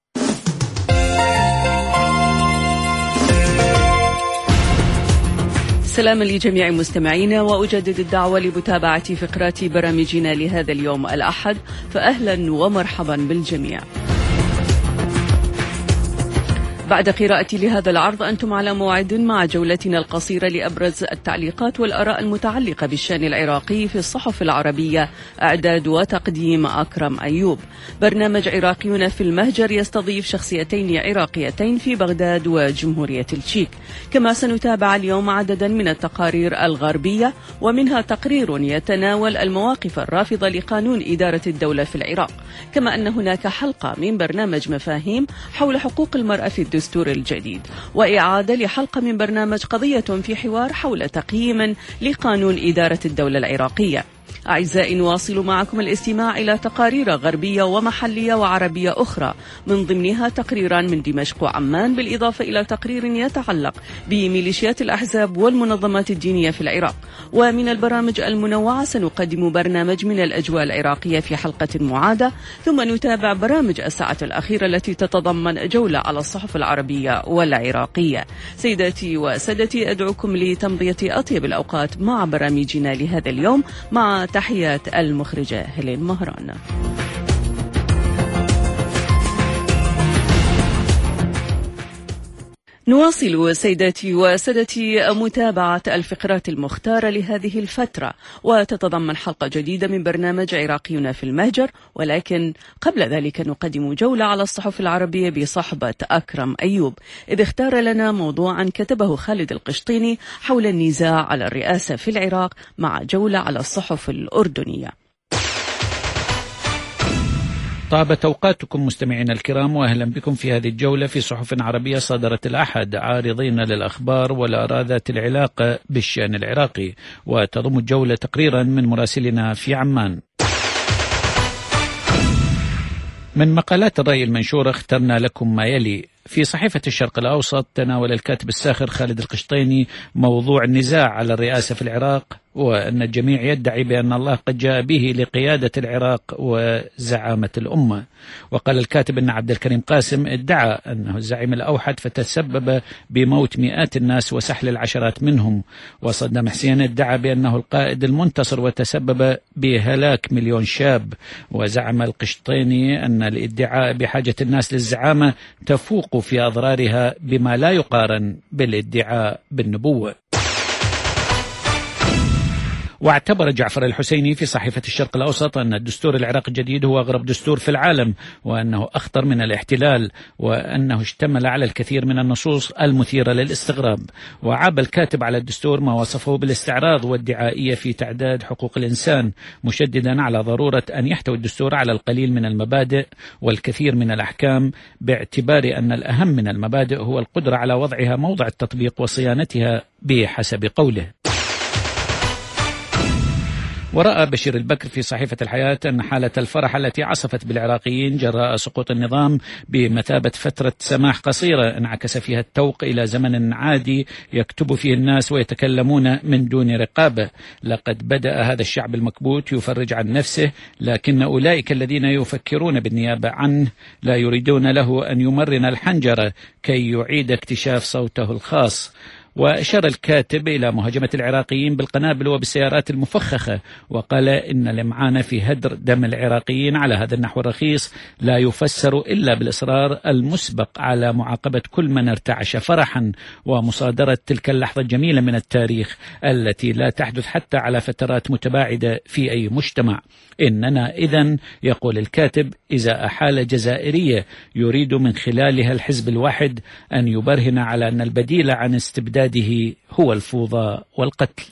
سلاما لجميع مستمعينا، وأجدد الدعوة لمتابعة فقرات برامجنا لهذا اليوم الأحد، فأهلا ومرحبا بالجميع. بعد قراءتي لهذا العرض أنتم على موعد مع جولتنا القصيرة لأبرز التعليقات والآراء المتعلقة بالشأن العراقي في الصحف العربية. إعداد وتقديم أكرم أيوب. برنامج عراقيون في المهجر يستضيف شخصيتين عراقيتين في بغداد وجمهورية التشيك. كما سنتابع اليوم عددا من التقارير الغربية، ومنها تقرير يتناول المواقف الرافضة لقانون إدارة الدولة في العراق. كما أن هناك حلقة من برنامج مفاهيم حول حقوق المرأة في الدستور الدستور الجديد، وإعادة لحلقة من برنامج قضية في حوار حول تقييم لقانون إدارة الدولة العراقية. أعزائي، نواصل معكم الاستماع إلى تقارير غربية ومحلية وعربية أخرى، من ضمنها تقريران من دمشق وعمان، بالإضافة إلى تقرير يتعلق بميليشيات الأحزاب والمنظمات الدينية في العراق. ومن البرامج المنوعة سنقدم برنامج من الأجواء العراقية في حلقة معادة، ثم نتابع برامج الساعة الأخيرة التي تتضمن جولة على الصحف العربية والعراقية. سيداتي وسادتي، أدعوكم لتمضية أطيب الأوقات مع برامجنا لهذا اليوم، مع تحيات المخرجة هيلين مهران. نواصل سيداتي وسادتي متابعة الفقرات المختارة لهذه الفترة، وتتضمن حلقة جديدة من برنامج عراقيون في المهجر. ولكن قبل ذلك نقدم جولة على الصحف العربية بصحبة أكرم أيوب، إذ اختار لنا موضوعا كتبه خالد القشطيني حول النزاع على الرئاسة في العراق، مع جولة على الصحف الأردنية. طابت أوقاتكم مستمعينا الكرام، وأهلا بكم في هذه الجولة في صحف عربية صدرت الأحد، عارضين للأخبار والآراء ذات العلاقة بالشأن العراقي. وتضم الجولة تقريرا من مراسلنا في عمان. من مقالات الرأي المنشورة اخترنا لكم ما يلي. في صحيفة الشرق الأوسط تناول الكاتب الساخر خالد القشطيني موضوع النزاع على الرئاسة في العراق، وأن الجميع يدعي بأن الله قد جاء به لقيادة العراق وزعامة الأمة. وقال الكاتب أن عبد الكريم قاسم ادعى أنه الزعيم الأوحد فتسبب بموت مئات الناس وسحل العشرات منهم. وصدام حسين ادعى بأنه القائد المنتصر وتسبب بهلاك مليون شاب. وزعم القشطيني أن الادعاء بحاجة الناس للزعامة تفوق في أضرارها بما لا يقارن بالادعاء بالنبوة. واعتبر جعفر الحسيني في صحيفة الشرق الأوسط أن الدستور العراقي الجديد هو أغرب دستور في العالم، وأنه أخطر من الاحتلال، وأنه اشتمل على الكثير من النصوص المثيرة للاستغراب. وعاب الكاتب على الدستور ما وصفه بالاستعراض والدعائية في تعداد حقوق الإنسان، مشددا على ضرورة أن يحتوي الدستور على القليل من المبادئ والكثير من الأحكام، باعتبار أن الأهم من المبادئ هو القدرة على وضعها موضع التطبيق وصيانتها بحسب قوله. ورأى بشير البكر في صحيفة الحياة أن حالة الفرح التي عصفت بالعراقيين جراء سقوط النظام بمثابة فترة سماح قصيرة انعكس فيها التوق إلى زمن عادي يكتب فيه الناس ويتكلمون من دون رقابة. لقد بدأ هذا الشعب المكبوت يفرج عن نفسه، لكن أولئك الذين يفكرون بالنيابة عنه لا يريدون له أن يمرن الحنجرة كي يعيد اكتشاف صوته الخاص. وأشار الكاتب إلى مهاجمة العراقيين بالقنابل وبالسيارات المفخخة، وقال إن الإمعان في هدر دم العراقيين على هذا النحو الرخيص لا يفسر إلا بالإصرار المسبق على معاقبة كل من ارتعش فرحا ومصادرة تلك اللحظة الجميلة من التاريخ التي لا تحدث حتى على فترات متباعدة في أي مجتمع. إننا إذن، يقول الكاتب، إذا أحال جزائرية يريد من خلالها الحزب الواحد أن يبرهن على أن البديل عن استبداده هو الفوضى والقتل.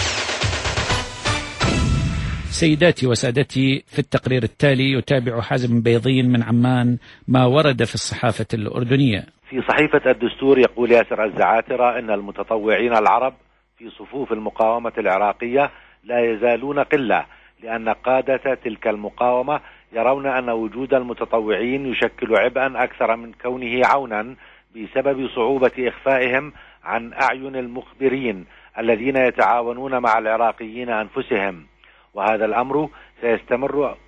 سيداتي وسادتي، في التقرير التالي يتابع حازم بيضين من عمان ما ورد في الصحافة الأردنية. في صحيفة الدستور يقول ياسر الزعاترة أن المتطوعين العرب في صفوف المقاومة العراقية لا يزالون قلة، لأن قادة تلك المقاومة يرون أن وجود المتطوعين يشكل عبئا أكثر من كونه عونا، بسبب صعوبة إخفائهم عن أعين المخبرين الذين يتعاونون مع العراقيين أنفسهم. وهذا الأمر سيستمر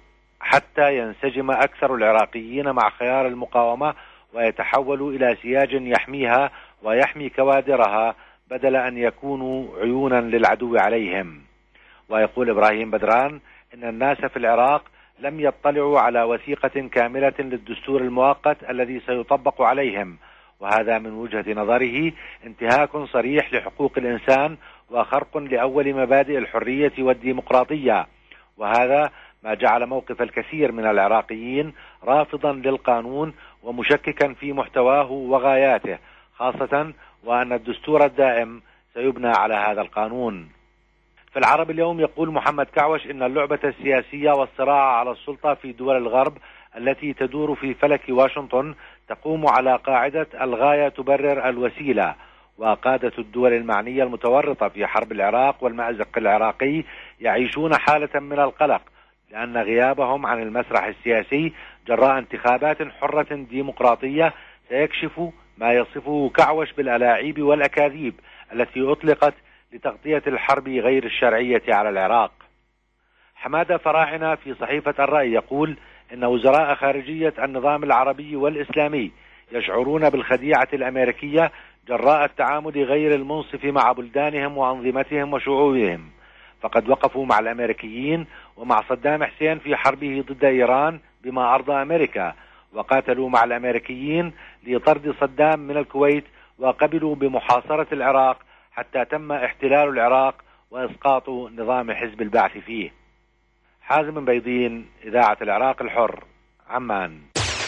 حتى ينسجم أكثر العراقيين مع خيار المقاومة ويتحولوا إلى سياج يحميها ويحمي كوادرها بدل أن يكونوا عيونا للعدو عليهم. ويقول إبراهيم بدران إن الناس في العراق لم يطلعوا على وثيقة كاملة للدستور المؤقت الذي سيطبق عليهم، وهذا من وجهة نظره انتهاك صريح لحقوق الإنسان وخرق لأول مبادئ الحرية والديمقراطية، وهذا ما جعل موقف الكثير من العراقيين رافضا للقانون ومشككا في محتواه وغاياته، خاصة وأن الدستور الدائم سيبنى على هذا القانون. في العرب اليوم يقول محمد كعوش إن اللعبة السياسية والصراع على السلطة في دول الغرب التي تدور في فلك واشنطن تقوم على قاعدة الغاية تبرر الوسيلة، وقادة الدول المعنية المتورطة في حرب العراق والمأزق العراقي يعيشون حالة من القلق، لأن غيابهم عن المسرح السياسي جراء انتخابات حرة ديمقراطية سيكشف ما يصفه كعوش بالألاعيب والأكاذيب التي أطلقت لتغطية الحرب غير الشرعية على العراق. حمادة فراعنة في صحيفة الرأي يقول إن وزراء خارجية النظام العربي والإسلامي يشعرون بالخديعة الأمريكية جراء التعامل غير المنصف مع بلدانهم وأنظمتهم وشعوبهم، فقد وقفوا مع الأمريكيين ومع صدام حسين في حربه ضد إيران بما أرضى أمريكا، وقاتلوا مع الأمريكيين لطرد صدام من الكويت، وقبلوا بمحاصرة العراق حتى تم احتلال العراق وإسقاط نظام حزب البعث فيه. حازم بيضين، إذاعة العراق الحر، عمان.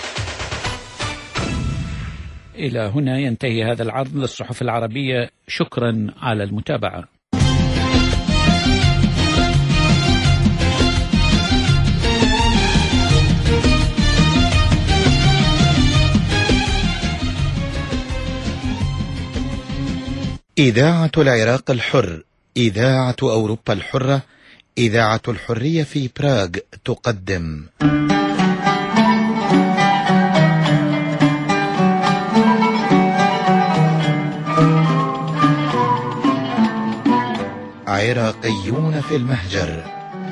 إلى هنا ينتهي هذا العرض للصحف العربية. شكرا على المتابعة. إذاعة العراق الحر، إذاعة أوروبا الحرة، إذاعة الحرية في براغ تقدم عراقيون في المهجر.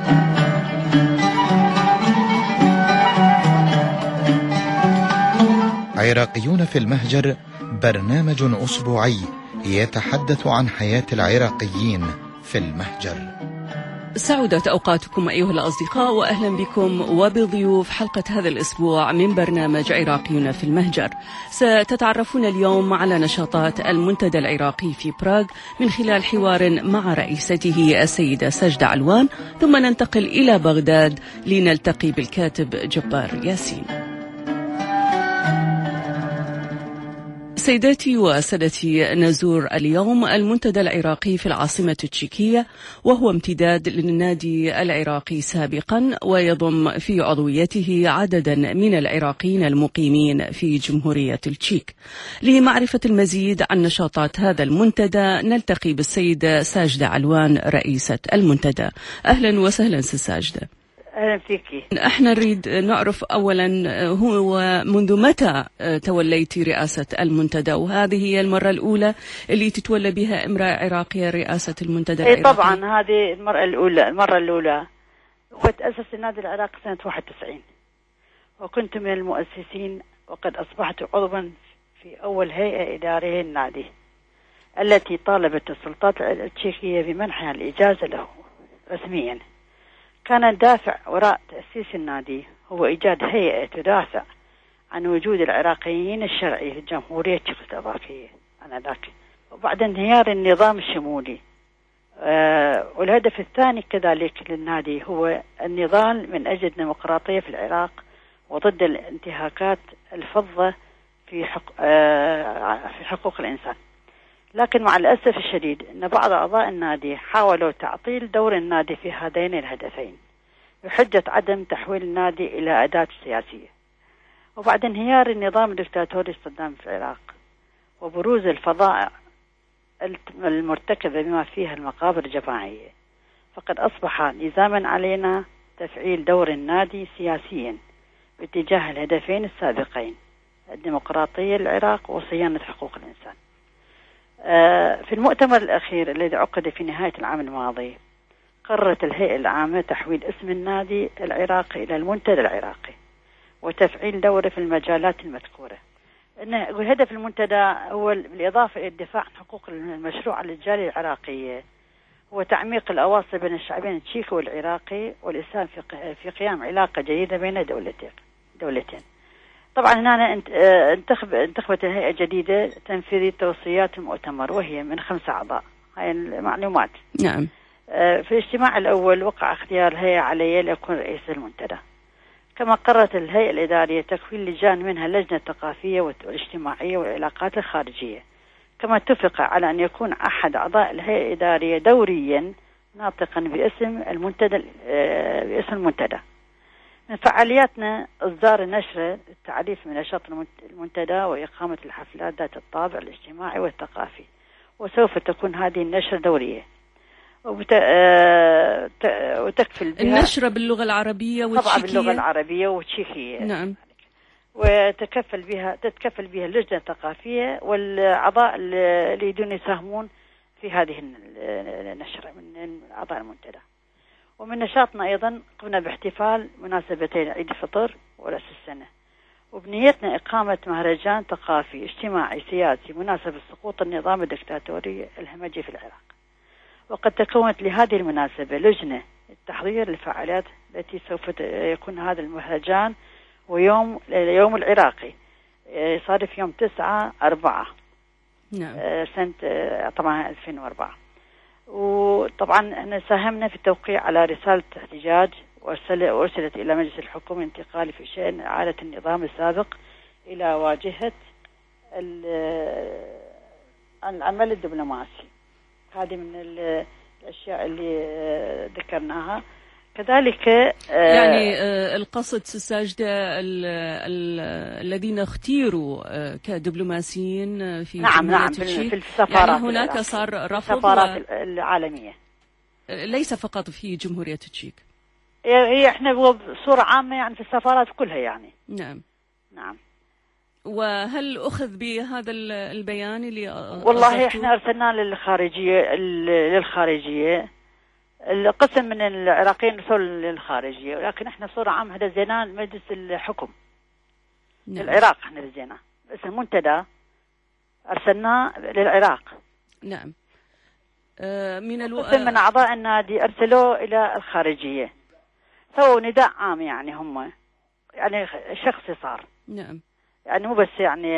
عراقيون في المهجر برنامج أسبوعي يتحدث عن حياة العراقيين في المهجر. سعودت أوقاتكم أيها الأصدقاء، وأهلا بكم وبضيوف حلقة هذا الأسبوع من برنامج عراقيون في المهجر. ستتعرفون اليوم على نشاطات المنتدى العراقي في براغ من خلال حوار مع رئيسته السيدة ساجدة علوان، ثم ننتقل إلى بغداد لنلتقي بالكاتب جبار ياسين. سيداتي وسادتي، نزور اليوم المنتدى العراقي في العاصمة التشيكية، وهو امتداد للنادي العراقي سابقا، ويضم في عضويته عددا من العراقيين المقيمين في جمهورية التشيك. لمعرفة المزيد عن نشاطات هذا المنتدى نلتقي بالسيدة ساجدة علوان رئيسة المنتدى. أهلا وسهلا ساجدة. أهلا فيكي. احنا نريد نعرف أولا، هو منذ متى توليتي رئاسة المنتدى؟ وهذه هي المرة الأولى اللي تتولى بها امرأة عراقية رئاسة المنتدى العراقي؟ طبعا هذه المرة الأولى. المرة الأولى وتأسس النادي العراقي سنة واحد وتسعين، وكنت من المؤسسين، وقد أصبحت عضوا في أول هيئة إدارية للنادي التي طالبت السلطات التشيكية بمنحها الإجازة له رسميا. كان الدافع وراء تأسيس النادي هو إيجاد هيئة تدافع عن وجود العراقيين الشرعي في الجمهورية التشيكوسلوفاكية آنذاك، وبعد انهيار النظام الشمولي. أه والهدف الثاني كذلك للنادي هو النضال من أجل الديمقراطية في العراق وضد الانتهاكات الفظة في حق أه في حقوق الإنسان. لكن مع الأسف الشديد أن بعض أعضاء النادي حاولوا تعطيل دور النادي في هذين الهدفين بحجة عدم تحويل النادي إلى أداة سياسية. وبعد انهيار النظام الدكتاتوري صدام في العراق وبروز الفظائع المرتكبة بما فيها المقابر الجماعية، فقد أصبح لزاما علينا تفعيل دور النادي سياسيا باتجاه الهدفين السابقين، الديمقراطية للعراق وصيانة حقوق الإنسان. في المؤتمر الأخير الذي عقد في نهاية العام الماضي قررت الهيئة العامة تحويل اسم النادي العراقي إلى المنتدى العراقي وتفعيل دوره في المجالات المذكورة. هدف المنتدى هو بالإضافة إلى الدفاع عن حقوق المشروع على الجالية العراقية هو تعميق الأواصر بين الشعبين التشيكي والعراقي والإسهام في في قيام علاقة جيدة بين دولتين دولتين. طبعا هنا انتخب انتخبت الهيئة الجديدة تنفيذ توصيات المؤتمر وهي من خمسة أعضاء. هاي المعلومات. نعم. في الاجتماع الأول وقع اختيار الهيئة علي ليكون رئيس المنتدى. كما قررت الهيئة الإدارية تكوين لجان منها اللجنة الثقافية والاجتماعية والعلاقات الخارجية. كما اتفق على أن يكون أحد أعضاء الهيئة الإدارية دوريا ناطقا باسم المنتدى باسم المنتدى. من فعالياتنا إصدار النشرة التعريف من نشاط المنتدى وإقامة الحفلات ذات الطابع الاجتماعي والثقافي، وسوف تكون هذه النشرة دورية وبت... وتكفل بها النشرة باللغة العربية والتشيكية. طبعا باللغة العربية والتشيكية. نعم. وتكفل بها تتكفل بها اللجنة الثقافية والأعضاء اللي يريدون يساهمون في هذه النشرة من أعضاء المنتدى. ومن نشاطنا أيضا قمنا باحتفال مناسبتين عيد الفطر ورأس السنة، وبنيتنا إقامة مهرجان ثقافي اجتماعي سياسي مناسب سقوط النظام الدكتاتوري الهمجي في العراق. وقد تكونت لهذه المناسبة لجنة التحضير للفعاليات التي سوف يكون هذا المهرجان ويوم يوم العراقي يصادف يوم تسعة أربعة نعم. سنة طبعا ألفين وأربعة. وطبعا احنا ساهمنا في التوقيع على رسالة احتجاج وأرسلت إلى مجلس الحكومة انتقال في شأن إعادة النظام السابق إلى واجهة العمل الدبلوماسي. هذه من الأشياء اللي ذكرناها. كذلك يعني القصد ساجدة الذين اختيروا كدبلوماسيين في نعم نعم في السفارات، يعني هناك صار رفض السفارات و... العالمية، ليس فقط في جمهورية التشيك. هي احنا بصورة عامة يعني في السفارات كلها يعني. نعم نعم. وهل أخذ بهذا البيان اللي والله احنا أرسلناه للخارجية للخارجية القسم من العراقيين رسول للخارجية، ولكن احنا بصورة عامة هذا زيناه مجلس الحكم. نعم. العراق احنا زيناه بس المنتدى أرسلناه للعراق. نعم. آه من الو... قسم من أعضاء النادي أرسلوه إلى الخارجية، سووا نداء عام يعني هم يعني شخصي صار. نعم. يعني مو بس يعني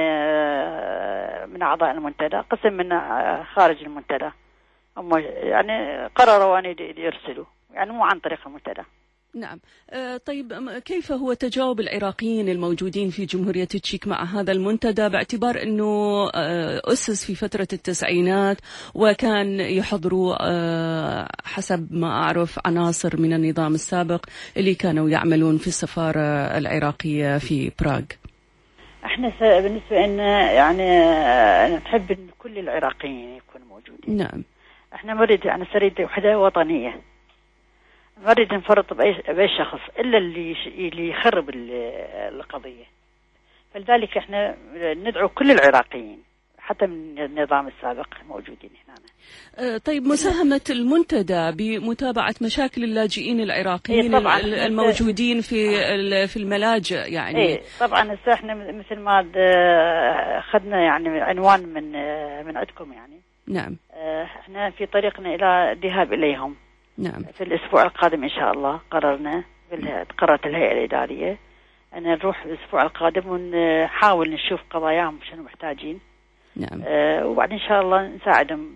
من أعضاء المنتدى، قسم من خارج المنتدى هم يعني قرروا أن يرسلوا، يعني مو عن طريق المنتدى. نعم. آه طيب كيف هو تجاوب العراقيين الموجودين في جمهورية التشيك مع هذا المنتدى، باعتبار أنه آه أسس في فترة التسعينات وكان يحضروا آه حسب ما أعرف عناصر من النظام السابق اللي كانوا يعملون في السفارة العراقية في براغ؟ احنا بالنسبة لنا يعني نحب ان كل العراقيين يكونوا موجودين. نعم. احنا نريد يعني سريد وحدة وطنية، نريد نفرط بأي, بأي شخص إلا اللي اللي يخرب القضية. فلذلك احنا ندعو كل العراقيين حتى من النظام السابق موجودين هنا. طيب مساهمة المنتدى بمتابعة مشاكل اللاجئين العراقيين إيه الموجودين في في الملاجئ يعني. إيه طبعا احنا مثل ما أخذنا يعني عنوان من من عندكم يعني. نعم. احنا في طريقنا إلى الذهاب إليهم. نعم. في الأسبوع القادم إن شاء الله قررنا قررت الهيئة الإدارية أن نروح الأسبوع القادم ونحاول نشوف قضاياهم شنو محتاجين. نعم. آه وبعد إن شاء الله نساعدهم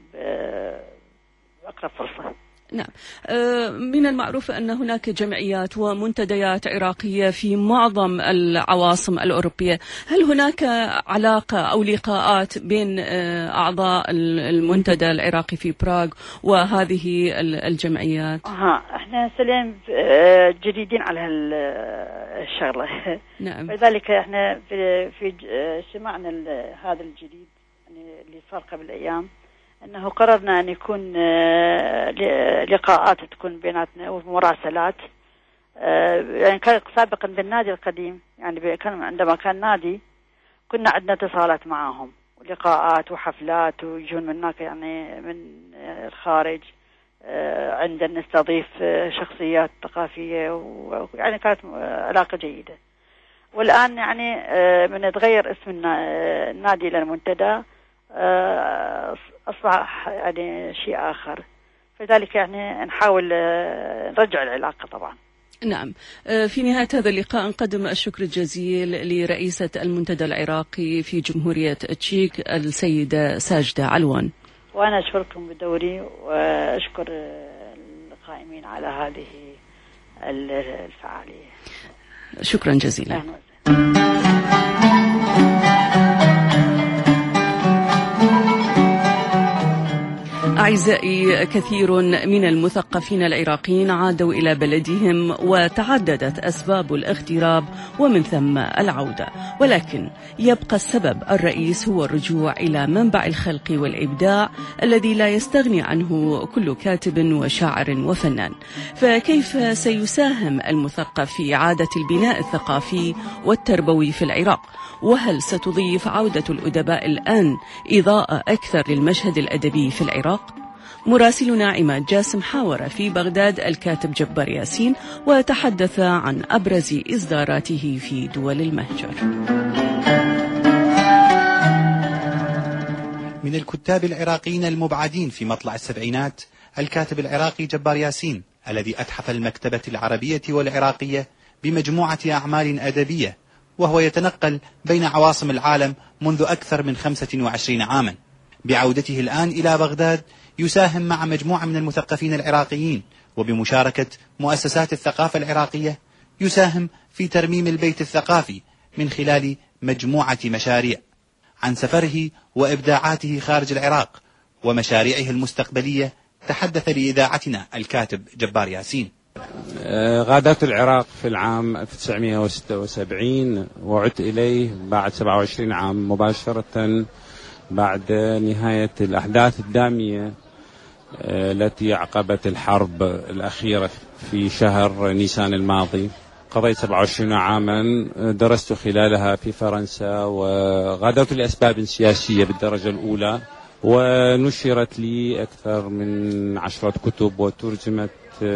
بأقرب فرصة. نعم. آه من المعروف أن هناك جمعيات ومنتديات عراقية في معظم العواصم الأوروبية، هل هناك علاقة أو لقاءات بين آه أعضاء المنتدى العراقي في براغ وهذه الجمعيات؟ ها احنا سلام جديدين على هالشغلة. نعم. لذلك احنا في في سمعنا هذا الجديد اللي صار قبل أيام أنه قررنا أن يكون لقاءات تكون بيناتنا ومراسلات. يعني كان سابقا بالنادي القديم يعني كان عندما كان نادي كنا عندنا اتصالات معهم ولقاءات وحفلات ويجون من هناك يعني من الخارج عندنا نستضيف شخصيات ثقافية، ويعني كانت علاقة جيدة. والآن يعني من تغير اسم النادي إلى المنتدى أصبح يعني شيء آخر، فذلك يعني نحاول نرجع العلاقة طبعا. نعم. في نهاية هذا اللقاء نقدم الشكر الجزيل لرئيسة المنتدى العراقي في جمهورية تشيك السيدة ساجدة علوان. وأنا أشكركم بدوري، وأشكر القائمين على هذه الفعالية. شكرا جزيلا. أعزائي، كثير من المثقفين العراقيين عادوا إلى بلدهم وتعددت أسباب الاغتراب ومن ثم العودة، ولكن يبقى السبب الرئيس هو الرجوع إلى منبع الخلق والإبداع الذي لا يستغني عنه كل كاتب وشاعر وفنان. فكيف سيساهم المثقف في إعادة البناء الثقافي والتربوي في العراق؟ وهل ستضيف عودة الأدباء الآن إضاءة أكثر للمشهد الأدبي في العراق؟ مراسلنا عماد جاسم حاور في بغداد الكاتب جبار ياسين وتحدث عن أبرز إصداراته في دول المهجر. من الكتاب العراقيين المبعدين في مطلع السبعينات الكاتب العراقي جبار ياسين، الذي أتحف المكتبة العربية والعراقية بمجموعة أعمال أدبية، وهو يتنقل بين عواصم العالم منذ أكثر من خمسة وعشرين عاما. بعودته الآن إلى بغداد يساهم مع مجموعة من المثقفين العراقيين وبمشاركة مؤسسات الثقافة العراقية، يساهم في ترميم البيت الثقافي من خلال مجموعة مشاريع. عن سفره وإبداعاته خارج العراق ومشاريعه المستقبلية تحدث لإذاعتنا الكاتب جبار ياسين. غادرت العراق في العام ألف وتسعمئة وستة وسبعين وعدت إليه بعد سبعة وعشرين عام مباشرة بعد نهاية الأحداث الدامية التي عقبت الحرب الأخيرة في شهر نيسان الماضي. قضيت سبعة وعشرين عاما درست خلالها في فرنسا، وغادرت لأسباب سياسية بالدرجة الأولى، ونشرت لي أكثر من عشرة كتب وترجمت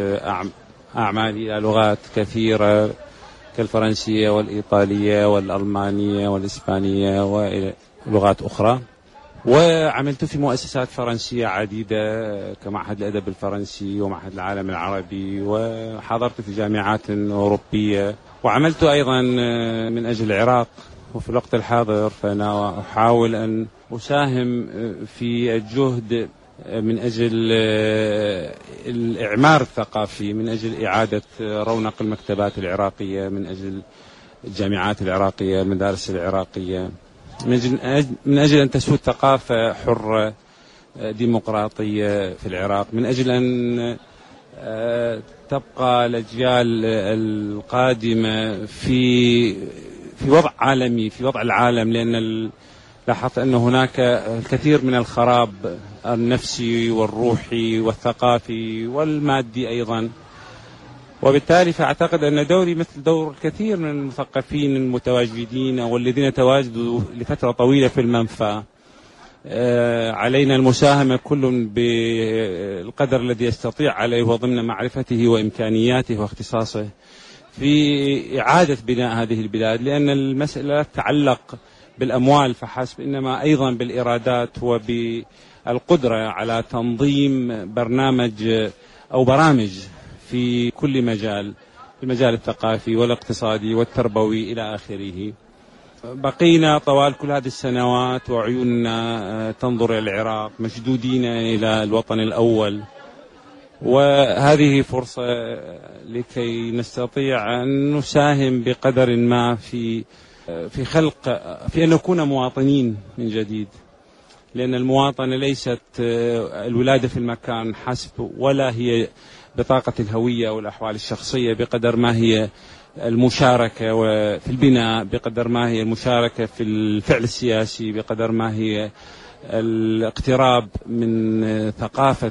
أعمالي إلى لغات كثيرة كالفرنسية والإيطالية والألمانية والإسبانية ولغات أخرى. وعملت في مؤسسات فرنسية عديدة كمعهد الأدب الفرنسي ومعهد العالم العربي، وحضرت في جامعات أوروبية، وعملت أيضا من أجل العراق. وفي الوقت الحاضر فأنا أحاول أن أساهم في الجهد من أجل الإعمار الثقافي، من أجل إعادة رونق المكتبات العراقية، من أجل الجامعات العراقية، المدارس العراقية، من أجل, من أجل أن تسود ثقافة حرة ديمقراطية في العراق، من أجل أن تبقى الأجيال القادمة في في وضع عالمي، في وضع العالم، لأن لاحظت أن هناك الكثير من الخراب النفسي والروحي والثقافي والمادي أيضا. وبالتالي فأعتقد أن دوري مثل دور الكثير من المثقفين المتواجدين والذين تواجدوا لفترة طويلة في المنفى. علينا المساهمة كل بالقدر الذي يستطيع عليه وضمن معرفته وإمكانياته واختصاصه في إعادة بناء هذه البلاد، لأن المسألة لا تتعلق بالأموال فحسب، إنما أيضا بالإرادات وبالقدرة على تنظيم برنامج أو برامج في كل مجال، في المجال الثقافي والاقتصادي والتربوي إلى آخره. بقينا طوال كل هذه السنوات وعيوننا تنظر إلى العراق، مشدودين إلى الوطن الأول، وهذه فرصة لكي نستطيع أن نساهم بقدر ما في في خلق، في أن نكون مواطنين من جديد، لأن المواطنة ليست الولادة في المكان حسب، ولا هي بطاقة الهوية والأحوال الشخصية، بقدر ما هي المشاركة في البناء، بقدر ما هي المشاركة في الفعل السياسي، بقدر ما هي الاقتراب من ثقافة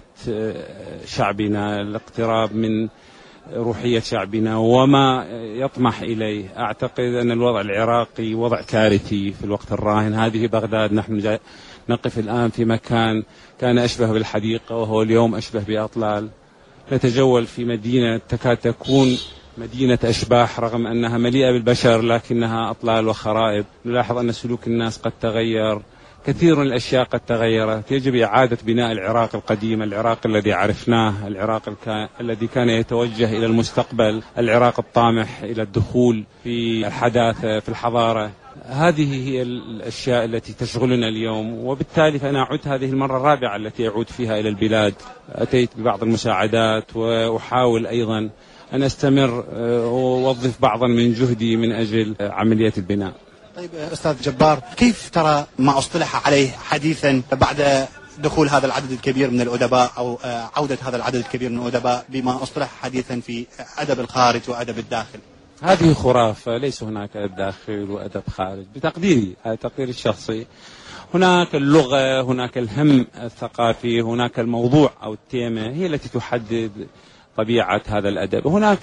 شعبنا، الاقتراب من روحية شعبنا وما يطمح إليه. أعتقد أن الوضع العراقي وضع كارثي في الوقت الراهن. هذه بغداد، نحن نقف الآن في مكان كان أشبه بالحديقة وهو اليوم أشبه بأطلال. نتجول في مدينة تكاد تكون مدينة أشباح رغم أنها مليئة بالبشر لكنها أطلال وخرائب. نلاحظ أن سلوك الناس قد تغير، كثير من الأشياء قد تغيرت. يجب إعادة بناء العراق القديم، العراق الذي عرفناه، العراق الكا... الذي كان يتوجه إلى المستقبل، العراق الطامح إلى الدخول في الحداثة في الحضارة. هذه هي الأشياء التي تشغلنا اليوم، وبالتالي فأنا أعود هذه المرة الرابعة التي أعود فيها إلى البلاد. أتيت ببعض المساعدات وأحاول أيضا أن أستمر وأوظف بعضا من جهدي من أجل عملية البناء. طيب أستاذ جبار، كيف ترى ما اصطلح عليه حديثا بعد دخول هذا العدد الكبير من الأدباء أو عودة هذا العدد الكبير من الأدباء بما اصطلح حديثا في أدب الخارج وأدب الداخل؟ هذه خرافة، ليس هناك أدب داخل وأدب خارج بتقديري، هذا تقديري الشخصي. هناك اللغة، هناك الهم الثقافي، هناك الموضوع أو التيمة هي التي تحدد طبيعة هذا الأدب. هناك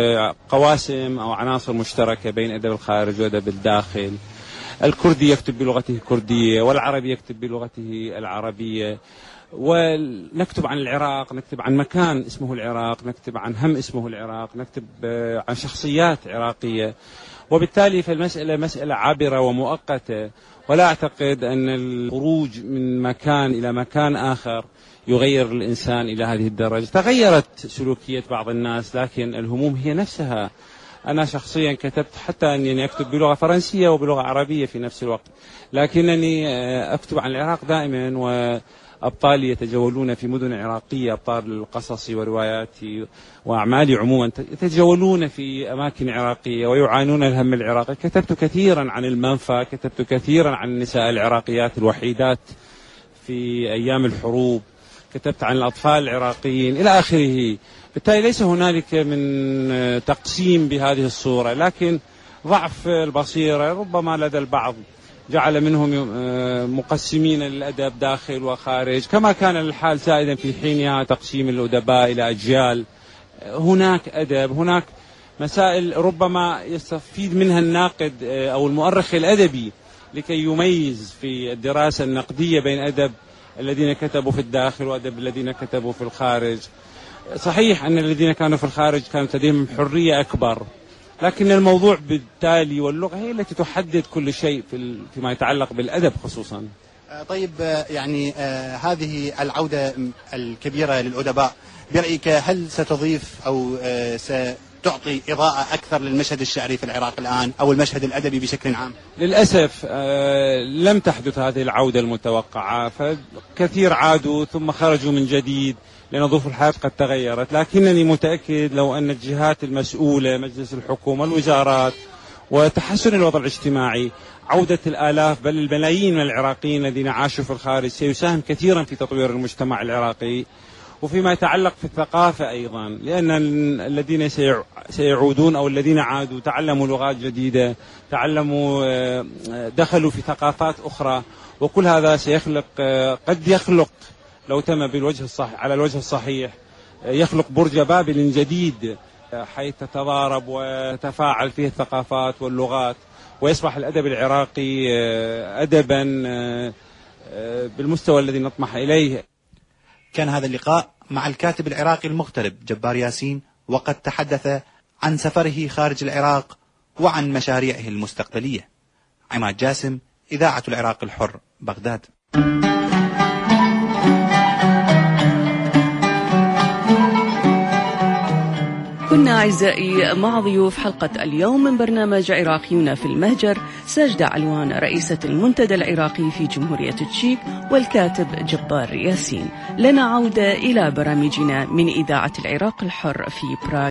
قواسم أو عناصر مشتركة بين أدب الخارج وأدب الداخل. الكردي يكتب بلغته الكردية، والعربي يكتب بلغته العربية، ونكتب عن العراق، نكتب عن مكان اسمه العراق، نكتب عن هم اسمه العراق، نكتب عن شخصيات عراقية. وبالتالي فالمسألة مسألة عابرة ومؤقتة، ولا أعتقد أن الخروج من مكان إلى مكان آخر يغير الإنسان إلى هذه الدرجة. تغيرت سلوكية بعض الناس لكن الهموم هي نفسها. أنا شخصيا كتبت حتى أنني أكتب بلغة فرنسية وبلغة عربية في نفس الوقت، لكنني أكتب عن العراق دائما، وأبطالي يتجولون في مدن عراقية، أبطال القصص ورواياتي وأعمالي عموما يتجولون في أماكن عراقية ويعانون الهم العراقي. كتبت كثيرا عن المنفى، كتبت كثيرا عن النساء العراقيات الوحيدات في أيام الحروب، كتبت عن الأطفال العراقيين إلى آخره. بالتالي ليس هنالك من تقسيم بهذه الصورة، لكن ضعف البصيرة ربما لدى البعض جعل منهم مقسمين الأدب داخل وخارج، كما كان الحال سائدا في حينها تقسيم الأدباء إلى أجيال. هناك أدب، هناك مسائل ربما يستفيد منها الناقد أو المؤرخ الأدبي لكي يميز في الدراسة النقدية بين أدب الذين كتبوا في الداخل وأدب الذين كتبوا في الخارج. صحيح أن الذين كانوا في الخارج كانت لديهم حرية أكبر، لكن الموضوع بالتالي واللغة هي التي تحدد كل شيء في فيما يتعلق بالأدب خصوصا. طيب يعني هذه العودة الكبيرة للأدباء برأيك هل ستضيف أو ستعطي إضاءة أكثر للمشهد الشعري في العراق الآن أو المشهد الأدبي بشكل عام؟ للأسف لم تحدث هذه العودة المتوقعة، فكثير عادوا ثم خرجوا من جديد لأن ظروف الحياة قد تغيرت. لكنني متأكد لو أن الجهات المسؤولة، مجلس الحكومة، الوزارات، وتحسن الوضع الاجتماعي، عودة الآلاف بل الملايين من العراقيين الذين عاشوا في الخارج سيساهم كثيرا في تطوير المجتمع العراقي. وفيما يتعلق في الثقافة أيضا، لأن الذين سيعودون أو الذين عادوا تعلموا لغات جديدة، تعلموا دخلوا في ثقافات أخرى، وكل هذا سيخلق قد يخلق لو تم بالوجه الصحيح على الوجه الصحيح يخلق برج بابل جديد حيث تتضارب وتتفاعل فيه الثقافات واللغات، ويصبح الأدب العراقي أدبا بالمستوى الذي نطمح إليه. كان هذا اللقاء مع الكاتب العراقي المغترب جبار ياسين، وقد تحدث عن سفره خارج العراق وعن مشاريعه المستقبلية. عماد جاسم، إذاعة العراق الحر، بغداد. كنا أعزائي مع ضيوف حلقة اليوم من برنامج عراقيون في المهجر، ساجدة علوان رئيسة المنتدى العراقي في جمهورية التشيك، والكاتب جبار ياسين. لنا عودة إلى برامجنا من إذاعة العراق الحر في براغ.